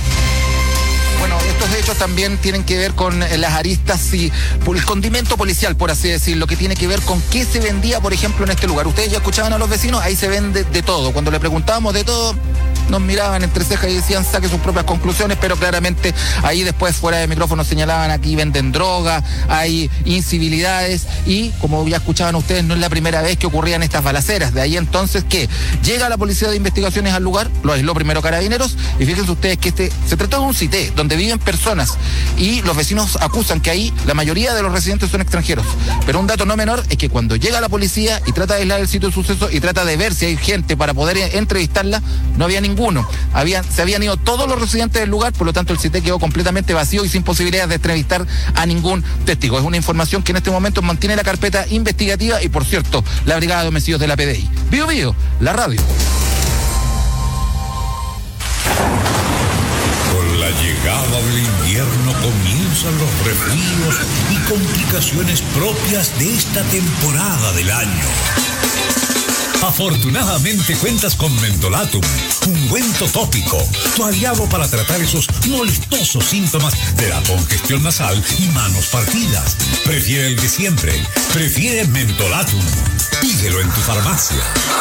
Estos hechos también tienen que ver con las aristas y el condimento policial, por así decirlo, que tiene que ver con qué se vendía, por ejemplo, en este lugar. Ustedes ya escuchaban a los vecinos, ahí se vende de todo. Cuando le preguntábamos de todo, nos miraban entre cejas y decían saque sus propias conclusiones, pero claramente ahí después fuera de micrófono señalaban aquí venden droga, hay incivilidades y como ya escuchaban ustedes no es la primera vez que ocurrían estas balaceras. De ahí entonces que llega la Policía de Investigaciones al lugar, lo aisló primero Carabineros y fíjense ustedes que se trata de un CITE donde viven personas y los vecinos acusan que ahí la mayoría de los residentes son extranjeros, pero un dato no menor es que cuando llega la policía y trata de aislar el sitio de suceso y trata de ver si hay gente para poder entrevistarla, no había ninguno. Se habían ido todos los residentes del lugar, por lo tanto el CITE quedó completamente vacío y sin posibilidades de entrevistar a ningún testigo. Es una información que en este momento mantiene la carpeta investigativa y, por cierto, la Brigada de Homicidios de la PDI. Bio Bio, la radio. Con la llegada del invierno comienzan los resfríos y complicaciones propias de esta temporada del año. Afortunadamente cuentas con Mentolatum, ungüento tópico, tu aliado para tratar esos molestosos síntomas de la congestión nasal y manos partidas. Prefiere el de siempre, prefiere Mentolatum. Pídelo en tu farmacia.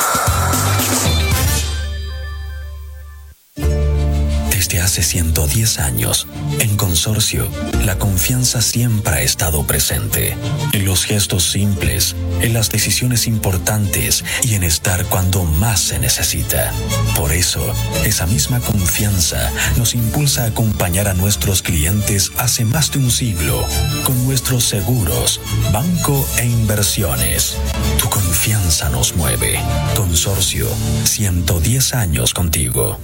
Desde hace 110 años, en Consorcio, la confianza siempre ha estado presente. En los gestos simples, en las decisiones importantes y en estar cuando más se necesita. Por eso, esa misma confianza nos impulsa a acompañar a nuestros clientes hace más de un siglo con nuestros seguros, banco e inversiones. Tu confianza nos mueve. Consorcio, 110 años contigo.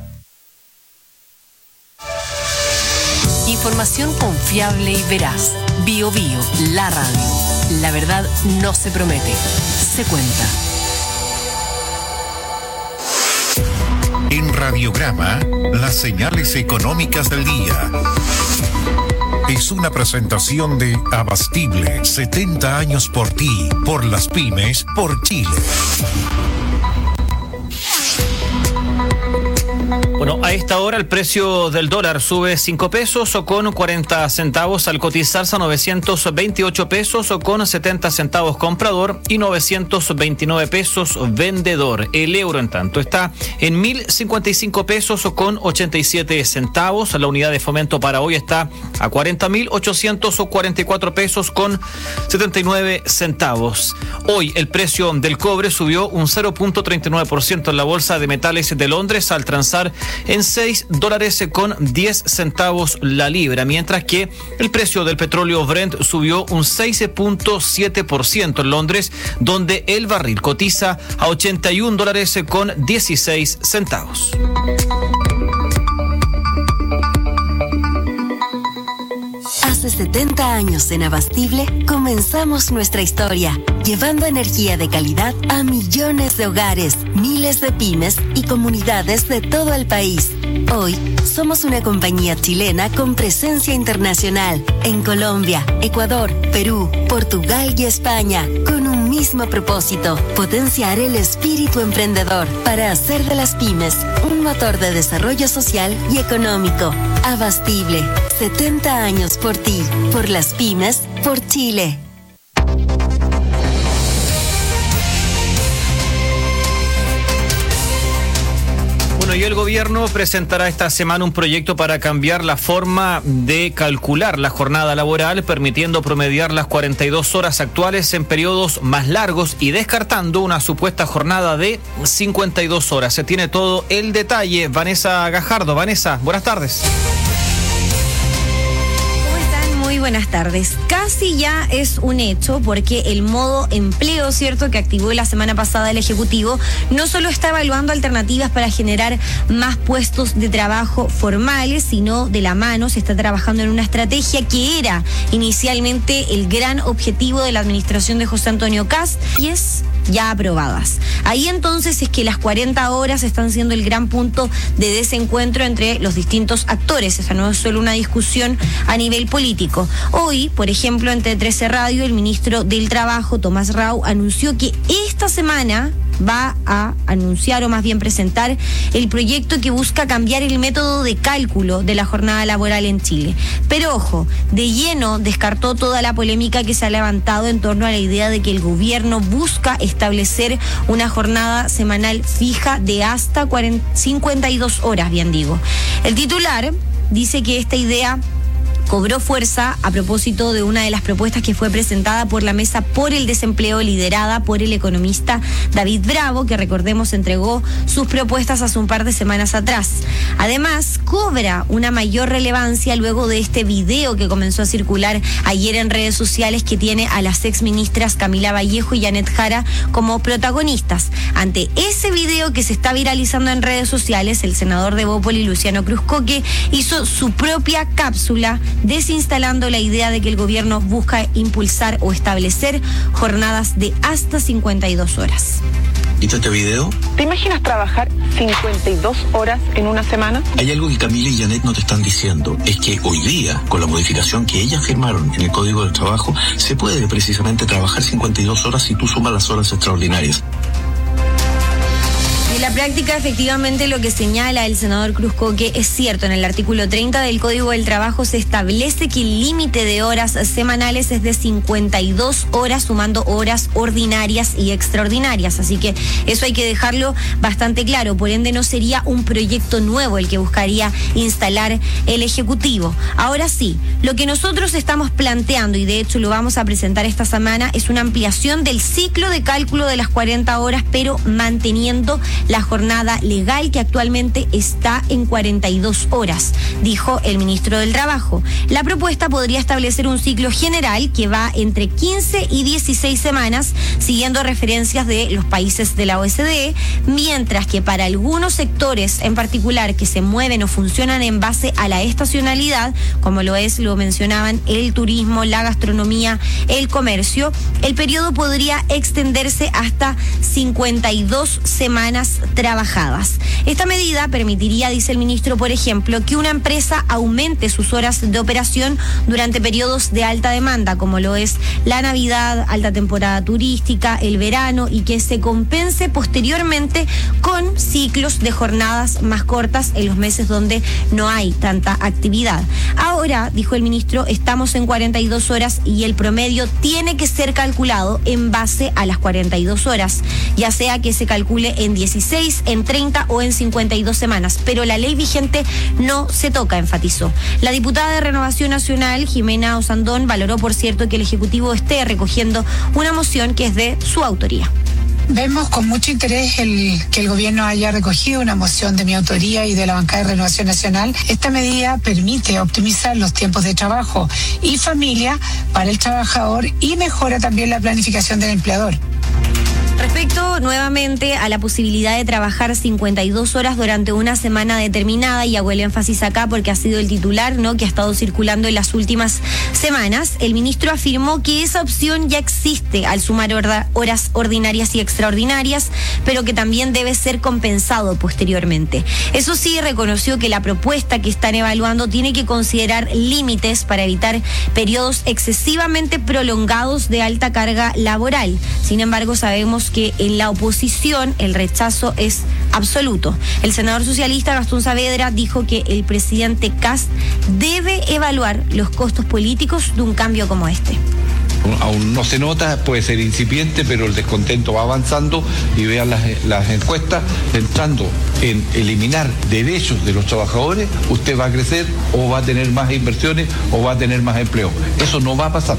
Información confiable y veraz. Bio Bio, la radio. La verdad no se promete, se cuenta. En Radiograma, las señales económicas del día. Es una presentación de Abastible, 70 años por ti, por las pymes, por Chile. Bueno, a esta hora el precio del dólar sube 5 pesos o con 40 centavos al cotizarse a 928 pesos o con 70 centavos comprador y 929 pesos vendedor. El euro, en tanto, está en 1.055 pesos o con 87 centavos. La unidad de fomento para hoy está a 40.844 pesos con 79 centavos. Hoy el precio del cobre subió un 0.39% en la bolsa de metales de Londres al transar en $6 con 10 centavos la libra, mientras que el precio del petróleo Brent subió un 6.7% en Londres, donde el barril cotiza a $81 con 16 centavos. Hace 70 años en Abastible comenzamos nuestra historia, llevando energía de calidad a millones de hogares, miles de pymes y comunidades de todo el país. Hoy somos una compañía chilena con presencia internacional en Colombia, Ecuador, Perú, Portugal y España, con un mismo propósito: potenciar el espíritu emprendedor para hacer de las pymes un motor de desarrollo social y económico. Abastible, 70 años por ti, por las pymes, por Chile. Bueno, y el gobierno presentará esta semana un proyecto para cambiar la forma de calcular la jornada laboral, permitiendo promediar las 42 horas actuales en periodos más largos y descartando una supuesta jornada de 52 horas. Se tiene todo el detalle. Vanessa Gajardo. Vanessa, buenas tardes. Muy buenas tardes. Casi ya es un hecho porque el modo empleo, ¿cierto?, que activó la semana pasada el Ejecutivo, no solo está evaluando alternativas para generar más puestos de trabajo formales, sino de la mano se está trabajando en una estrategia que era inicialmente el gran objetivo de la administración de José Antonio Kast y es ya aprobadas. Ahí entonces es que las 40 horas están siendo el gran punto de desencuentro entre los distintos actores. Esa no es solo una discusión a nivel político. Hoy, por ejemplo, en T13 Radio, el ministro del Trabajo, Tomás Rau, anunció que esta semana va a anunciar o más bien presentar el proyecto que busca cambiar el método de cálculo de la jornada laboral en Chile. Pero ojo, de lleno descartó toda la polémica que se ha levantado en torno a la idea de que el gobierno busca establecer una jornada semanal fija de hasta 52 horas, bien digo. El titular dice que esta idea cobró fuerza a propósito de una de las propuestas que fue presentada por la Mesa por el Desempleo, liderada por el economista David Bravo, que recordemos entregó sus propuestas hace un par de semanas atrás. Además, cobra una mayor relevancia luego de este video que comenzó a circular ayer en redes sociales, que tiene a las exministras Camila Vallejo y Janet Jara como protagonistas. Ante ese video que se está viralizando en redes sociales, el senador de Bópoli, Luciano Cruzcoque, hizo su propia cápsula desinstalando la idea de que el gobierno busca impulsar o establecer jornadas de hasta 52 horas. ¿Viste este video? ¿Te imaginas trabajar 52 horas en una semana? Hay algo que Camila y Janet no te están diciendo, es que hoy día, con la modificación que ellas firmaron en el Código del Trabajo, se puede precisamente trabajar 52 horas si tú sumas las horas extraordinarias. En la práctica, efectivamente, lo que señala el senador Cruzcoque es cierto. En el artículo 30 del Código del Trabajo se establece que el límite de horas semanales es de 52 horas, sumando horas ordinarias y extraordinarias. Así que eso hay que dejarlo bastante claro. Por ende, no sería un proyecto nuevo el que buscaría instalar el Ejecutivo. Ahora sí, lo que nosotros estamos planteando, y de hecho lo vamos a presentar esta semana, es una ampliación del ciclo de cálculo de las 40 horas, pero manteniendo la jornada legal que actualmente está en 42 horas, dijo el ministro del Trabajo. La propuesta podría establecer un ciclo general que va entre 15 y 16 semanas, siguiendo referencias de los países de la OCDE, mientras que para algunos sectores en particular que se mueven o funcionan en base a la estacionalidad, como lo mencionaban, el turismo, la gastronomía, el comercio, el periodo podría extenderse hasta 52 semanas trabajadas. Esta medida permitiría, dice el ministro, por ejemplo, que una empresa aumente sus horas de operación durante periodos de alta demanda, como lo es la Navidad, alta temporada turística, el verano, y que se compense posteriormente con ciclos de jornadas más cortas en los meses donde no hay tanta actividad. Ahora, dijo el ministro, estamos en 42 horas y el promedio tiene que ser calculado en base a las 42 horas, ya sea que se calcule en 16, en 30 o en 52 semanas, pero la ley vigente no se toca, enfatizó. La diputada de Renovación Nacional, Jimena Osandón, valoró, por cierto, que el Ejecutivo esté recogiendo una moción que es de su autoría. Vemos con mucho interés que el gobierno haya recogido una moción de mi autoría y de la bancada de Renovación Nacional. Esta medida permite optimizar los tiempos de trabajo y familia para el trabajador y mejora también la planificación del empleador. Respecto nuevamente a la posibilidad de trabajar 52 horas durante una semana determinada, y hago el énfasis acá porque ha sido el titular, ¿no?, que ha estado circulando en las últimas semanas, el ministro afirmó que esa opción ya existe al sumar horas ordinarias y extraordinarias, pero que también debe ser compensado posteriormente. Eso sí, reconoció que la propuesta que están evaluando tiene que considerar límites para evitar periodos excesivamente prolongados de alta carga laboral. Sin embargo, sabemos que en la oposición el rechazo es absoluto. El senador socialista Gastón Saavedra dijo que el presidente Kast debe evaluar los costos políticos de un cambio como este. Aún no se nota, puede ser incipiente, pero el descontento va avanzando y vean las encuestas, entrando en eliminar derechos de los trabajadores, usted va a crecer o va a tener más inversiones o va a tener más empleo. Eso no va a pasar.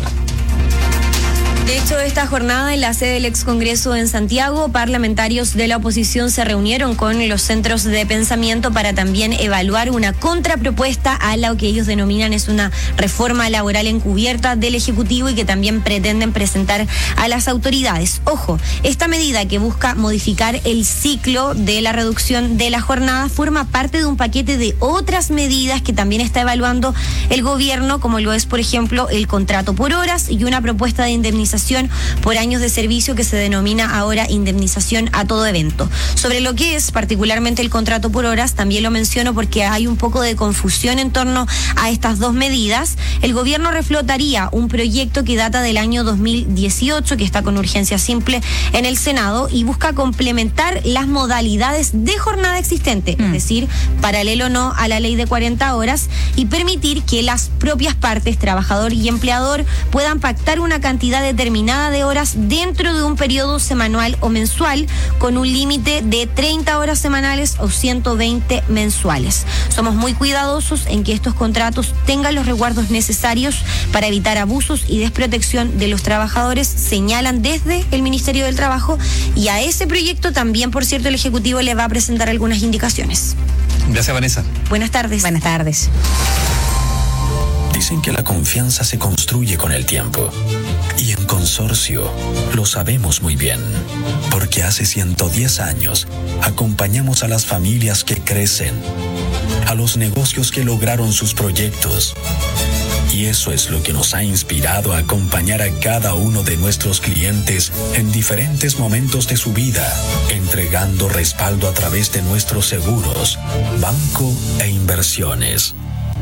De hecho, esta jornada en la sede del ex Congreso en Santiago, parlamentarios de la oposición se reunieron con los centros de pensamiento para también evaluar una contrapropuesta a lo que ellos denominan es una reforma laboral encubierta del Ejecutivo y que también pretenden presentar a las autoridades. Ojo, esta medida que busca modificar el ciclo de la reducción de la jornada forma parte de un paquete de otras medidas que también está evaluando el gobierno, como lo es, por ejemplo, el contrato por horas y una propuesta de indemnización por años de servicio que se denomina ahora indemnización a todo evento. Sobre lo que es particularmente el contrato por horas, también lo menciono porque hay un poco de confusión en torno a estas dos medidas. El gobierno reflotaría un proyecto que data del año 2018, que está con urgencia simple en el Senado y busca complementar las modalidades de jornada existente, es decir, paralelo no a la ley de 40 horas, y permitir que las propias partes, trabajador y empleador, puedan pactar una cantidad determinada de horas dentro de un periodo semanal o mensual con un límite de 30 horas semanales o 120 mensuales. Somos muy cuidadosos en que estos contratos tengan los resguardos necesarios para evitar abusos y desprotección de los trabajadores, señalan desde el Ministerio del Trabajo, y a ese proyecto también, por cierto, el Ejecutivo le va a presentar algunas indicaciones. Gracias, Vanessa. Buenas tardes. Buenas tardes. Dicen que la confianza se construye con el tiempo. Y en Consorcio lo sabemos muy bien, porque hace 110 años acompañamos a las familias que crecen, a los negocios que lograron sus proyectos. Y eso es lo que nos ha inspirado a acompañar a cada uno de nuestros clientes en diferentes momentos de su vida, entregando respaldo a través de nuestros seguros, banco e inversiones.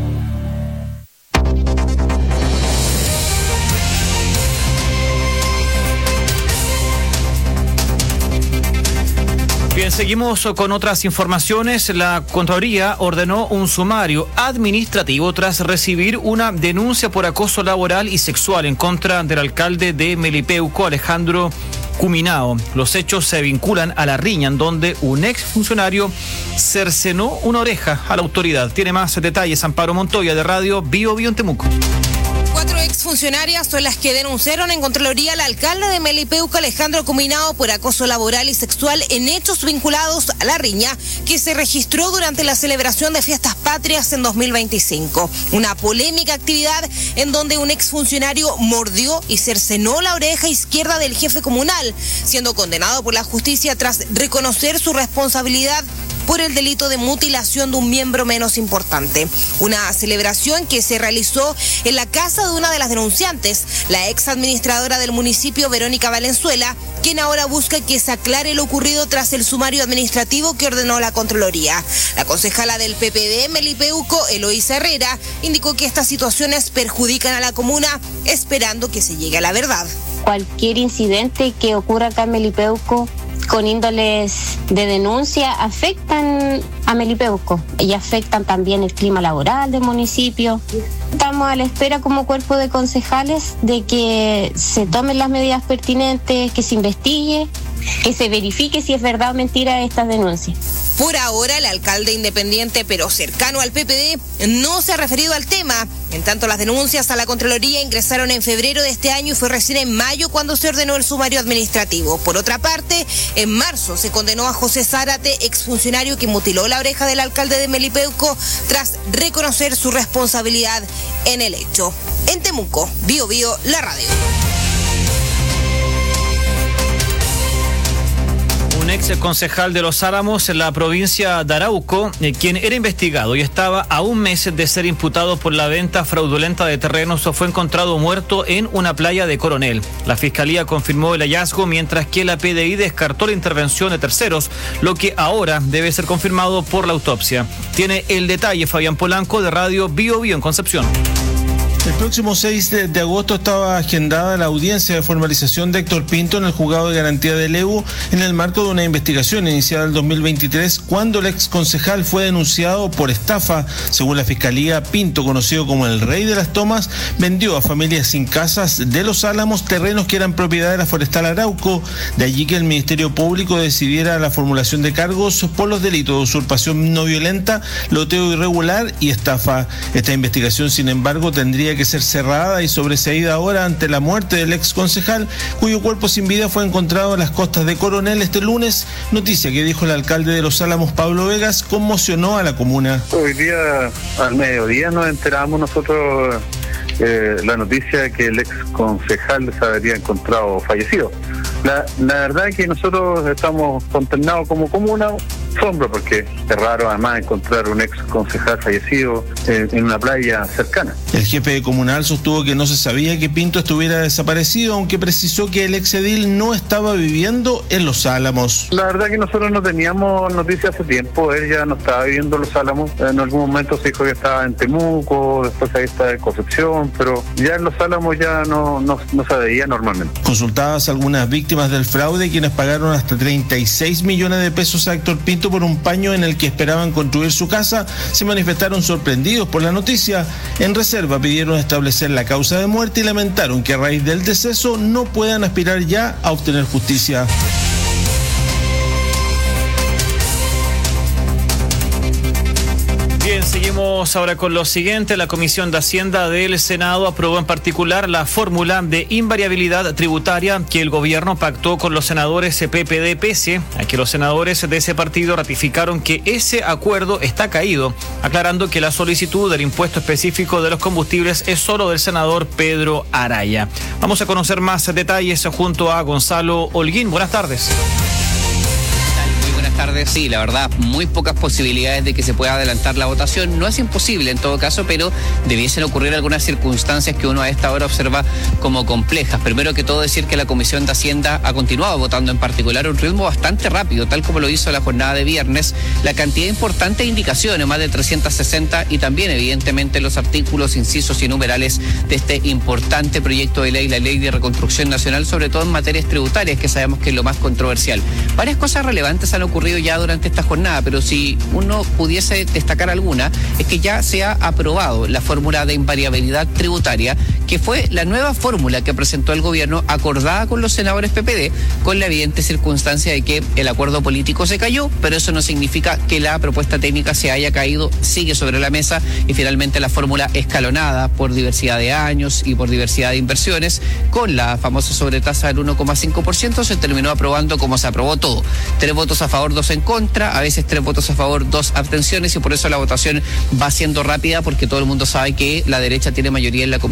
Bien, seguimos con otras informaciones. La Contraloría ordenó un sumario administrativo tras recibir una denuncia por acoso laboral y sexual en contra del alcalde de Melipeuco, Alejandro Cuminao. Los hechos se vinculan a la riña en donde un exfuncionario cercenó una oreja a la autoridad. Tiene más detalles Amparo Montoya de Radio Bio Bio en Temuco. 4 exfuncionarias son las que denunciaron en Contraloría al alcalde de Melipeuco, Alejandro Cuminao, por acoso laboral y sexual en hechos vinculados a la riña que se registró durante la celebración de Fiestas Patrias en 2025. Una polémica actividad en donde un exfuncionario mordió y cercenó la oreja izquierda del jefe comunal, siendo condenado por la justicia tras reconocer su responsabilidad por el delito de mutilación de un miembro menos importante. Una celebración que se realizó en la casa de una de las denunciantes, la ex administradora del municipio, Verónica Valenzuela, quien ahora busca que se aclare lo ocurrido tras el sumario administrativo que ordenó la Contraloría. La concejala del PPD, Melipeuco, Eloísa Herrera, indicó que estas situaciones perjudican a la comuna, esperando que se llegue a la verdad. Cualquier incidente que ocurra acá en Melipeuco con índoles de denuncia afectan a Melipeuco y afectan también el clima laboral del municipio. Estamos a la espera como cuerpo de concejales de que se tomen las medidas pertinentes, que se investigue, que se verifique si es verdad o mentira estas denuncias. Por ahora, el alcalde independiente, pero cercano al PPD, no se ha referido al tema. En tanto, las denuncias a la Contraloría ingresaron en febrero de este año y fue recién en mayo cuando se ordenó el sumario administrativo. Por otra parte, en marzo se condenó a José Zárate, exfuncionario que mutiló la oreja del alcalde de Melipeuco, tras reconocer su responsabilidad en el hecho. En Temuco, Bío Bío, la radio. Un ex concejal de Los Álamos en la provincia de Arauco, quien era investigado y estaba a un mes de ser imputado por la venta fraudulenta de terrenos, fue encontrado muerto en una playa de Coronel. La fiscalía confirmó el hallazgo, mientras que la PDI descartó la intervención de terceros, lo que ahora debe ser confirmado por la autopsia. Tiene el detalle Fabián Polanco de Radio Bío Bío en Concepción. El próximo 6 de agosto estaba agendada la audiencia de formalización de Héctor Pinto en el juzgado de garantía de Lebu en el marco de una investigación iniciada en 2023 cuando el ex concejal fue denunciado por estafa. Según la fiscalía, Pinto, conocido como el rey de las tomas, vendió a familias sin casas de Los Álamos terrenos que eran propiedad de la Forestal Arauco. De allí que el Ministerio Público decidiera la formulación de cargos por los delitos de usurpación no violenta, loteo irregular y estafa. Esta investigación, sin embargo, tendría que ser cerrada y sobreseída ahora ante la muerte del ex concejal, cuyo cuerpo sin vida fue encontrado en las costas de Coronel este lunes, noticia que dijo el alcalde de Los Álamos, Pablo Vegas, conmocionó a la comuna. Hoy día al mediodía nos enteramos nosotros la noticia de que el ex concejal se habría encontrado fallecido. La verdad es que nosotros estamos consternados como comuna, asombro, porque es raro además encontrar un ex concejal fallecido en una playa cercana. El jefe comunal sostuvo que no se sabía que Pinto estuviera desaparecido, aunque precisó que el ex edil no estaba viviendo en Los Álamos. La verdad que nosotros no teníamos noticias hace tiempo, él ya no estaba viviendo en Los Álamos, en algún momento se dijo que estaba en Temuco, después ahí está en Concepción, pero ya en Los Álamos ya no se veía normalmente. Consultadas algunas víctimas del fraude, quienes pagaron hasta 36 millones de pesos a Héctor Pinto por un paño en el que esperaban construir su casa, se manifestaron sorprendidos por la noticia. En reserva pidieron establecer la causa de muerte y lamentaron que a raíz del deceso no puedan aspirar ya a obtener justicia. Bien, seguimos ahora con lo siguiente. La Comisión de Hacienda del Senado aprobó en particular la fórmula de invariabilidad tributaria que el gobierno pactó con los senadores PPD, pese a que los senadores de ese partido ratificaron que ese acuerdo está caído, aclarando que la solicitud del impuesto específico de los combustibles es solo del senador Pedro Araya. Vamos a conocer más detalles junto a Gonzalo Holguín. Buenas tardes. Tardes, sí, la verdad, muy pocas posibilidades de que se pueda adelantar la votación. No es imposible en todo caso, pero debiesen ocurrir algunas circunstancias que uno a esta hora observa como complejas. Primero que todo, decir que la Comisión de Hacienda ha continuado votando en particular a un ritmo bastante rápido, tal como lo hizo la jornada de viernes. La cantidad importante de indicaciones, más de 360, y también evidentemente los artículos, incisos y numerales de este importante proyecto de ley, la Ley de Reconstrucción Nacional, sobre todo en materias tributarias, que sabemos que es lo más controversial. Varias cosas relevantes han ocurrido ya durante esta jornada, pero si uno pudiese destacar alguna, es que ya se ha aprobado la fórmula de invariabilidad tributaria, que fue la nueva fórmula que presentó el gobierno acordada con los senadores PPD, con la evidente circunstancia de que el acuerdo político se cayó, pero eso no significa que la propuesta técnica se haya caído, sigue sobre la mesa y finalmente la fórmula escalonada por diversidad de años y por diversidad de inversiones, con la famosa sobretasa del 1,5%, se terminó aprobando como se aprobó todo. 3 votos a favor, 2 en contra, a veces 3 votos a favor, 2 abstenciones, y por eso la votación va siendo rápida, porque todo el mundo sabe que la derecha tiene mayoría en la Comisión de Hacienda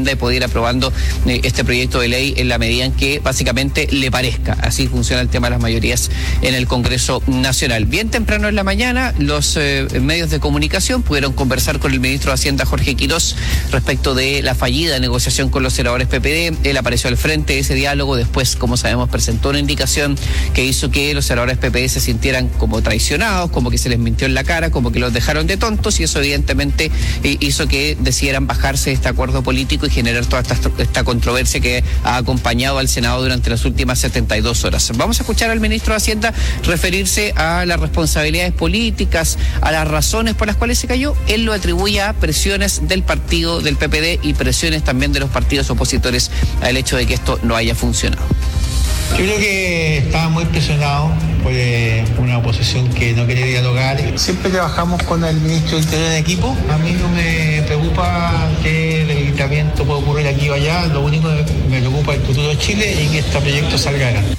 Hacienda y poder ir aprobando este proyecto de ley en la medida en que básicamente le parezca. Así funciona el tema de las mayorías en el Congreso Nacional. Bien temprano en la mañana, los medios de comunicación pudieron conversar con el ministro de Hacienda, Jorge Quirós, respecto de la fallida negociación con los senadores PPD. Él apareció al frente de ese diálogo, después, como sabemos, presentó una indicación que hizo que los senadores PPD se sintieran como traicionados, como que se les mintió en la cara, como que los dejaron de tontos, y eso evidentemente hizo que decidieran bajarse de este acuerdo político y generar toda esta controversia que ha acompañado al Senado durante las últimas 72 horas. Vamos a escuchar al ministro de Hacienda referirse a las responsabilidades políticas, a las razones por las cuales se cayó. Él lo atribuye a presiones del partido del PPD y presiones también de los partidos opositores al hecho de que esto no haya funcionado. Yo creo que estaba muy presionado por una oposición que no quería dialogar. Siempre trabajamos con el ministro del Interior en equipo. A mí no me preocupa que el debilitamiento pueda ocurrir aquí o allá. Lo único que me preocupa es el futuro de Chile y que este proyecto salga adelante.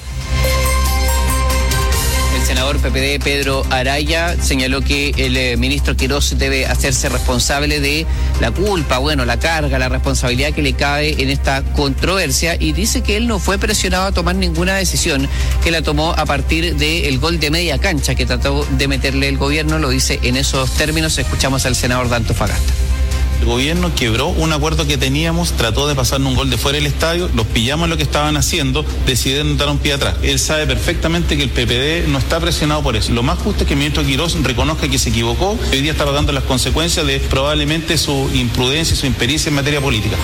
El senador PPD Pedro Araya señaló que el ministro Quirós debe hacerse responsable de la culpa, la carga, la responsabilidad que le cabe en esta controversia, y dice que él no fue presionado a tomar ninguna decisión, que la tomó a partir del gol de media cancha que trató de meterle el gobierno. Lo dice en esos términos. Escuchamos al senador de Antofagasta. El gobierno quebró un acuerdo que teníamos, trató de pasarnos un gol de fuera del estadio, los pillamos en lo que estaban haciendo, decidieron dar un pie atrás. Él sabe perfectamente que el PPD no está presionado por eso. Lo más justo es que el ministro Quirós reconozca que se equivocó. Hoy día está pagando las consecuencias de probablemente su imprudencia y su impericia en materia política.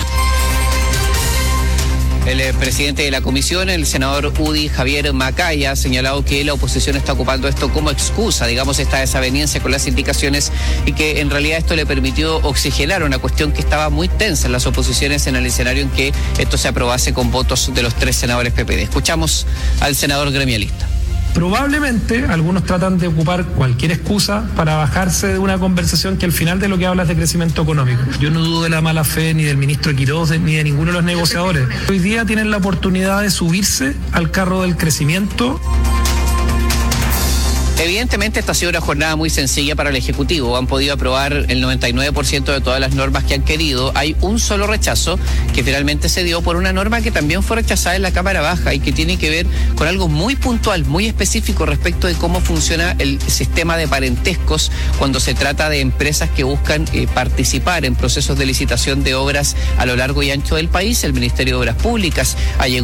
El presidente de la comisión, el senador UDI Javier Macaya, ha señalado que la oposición está ocupando esto como excusa, esta desaveniencia con las indicaciones, y que en realidad esto le permitió oxigenar una cuestión que estaba muy tensa en las oposiciones en el escenario en que esto se aprobase con votos de los 3 senadores PPD. Escuchamos al senador gremialista. Probablemente algunos tratan de ocupar cualquier excusa para bajarse de una conversación que al final de lo que habla es de crecimiento económico. Yo no dudo de la mala fe ni del ministro Quirós ni de ninguno de los negociadores. Hoy día tienen la oportunidad de subirse al carro del crecimiento. Evidentemente esta ha sido una jornada muy sencilla para el Ejecutivo. Han podido aprobar el 99% de todas las normas que han querido. Hay un solo rechazo que finalmente se dio por una norma que también fue rechazada en la Cámara Baja y que tiene que ver con algo muy puntual, muy específico respecto de cómo funciona el sistema de parentescos cuando se trata de empresas que buscan participar en procesos de licitación de obras a lo largo y ancho del país. El Ministerio de Obras Públicas ha llegado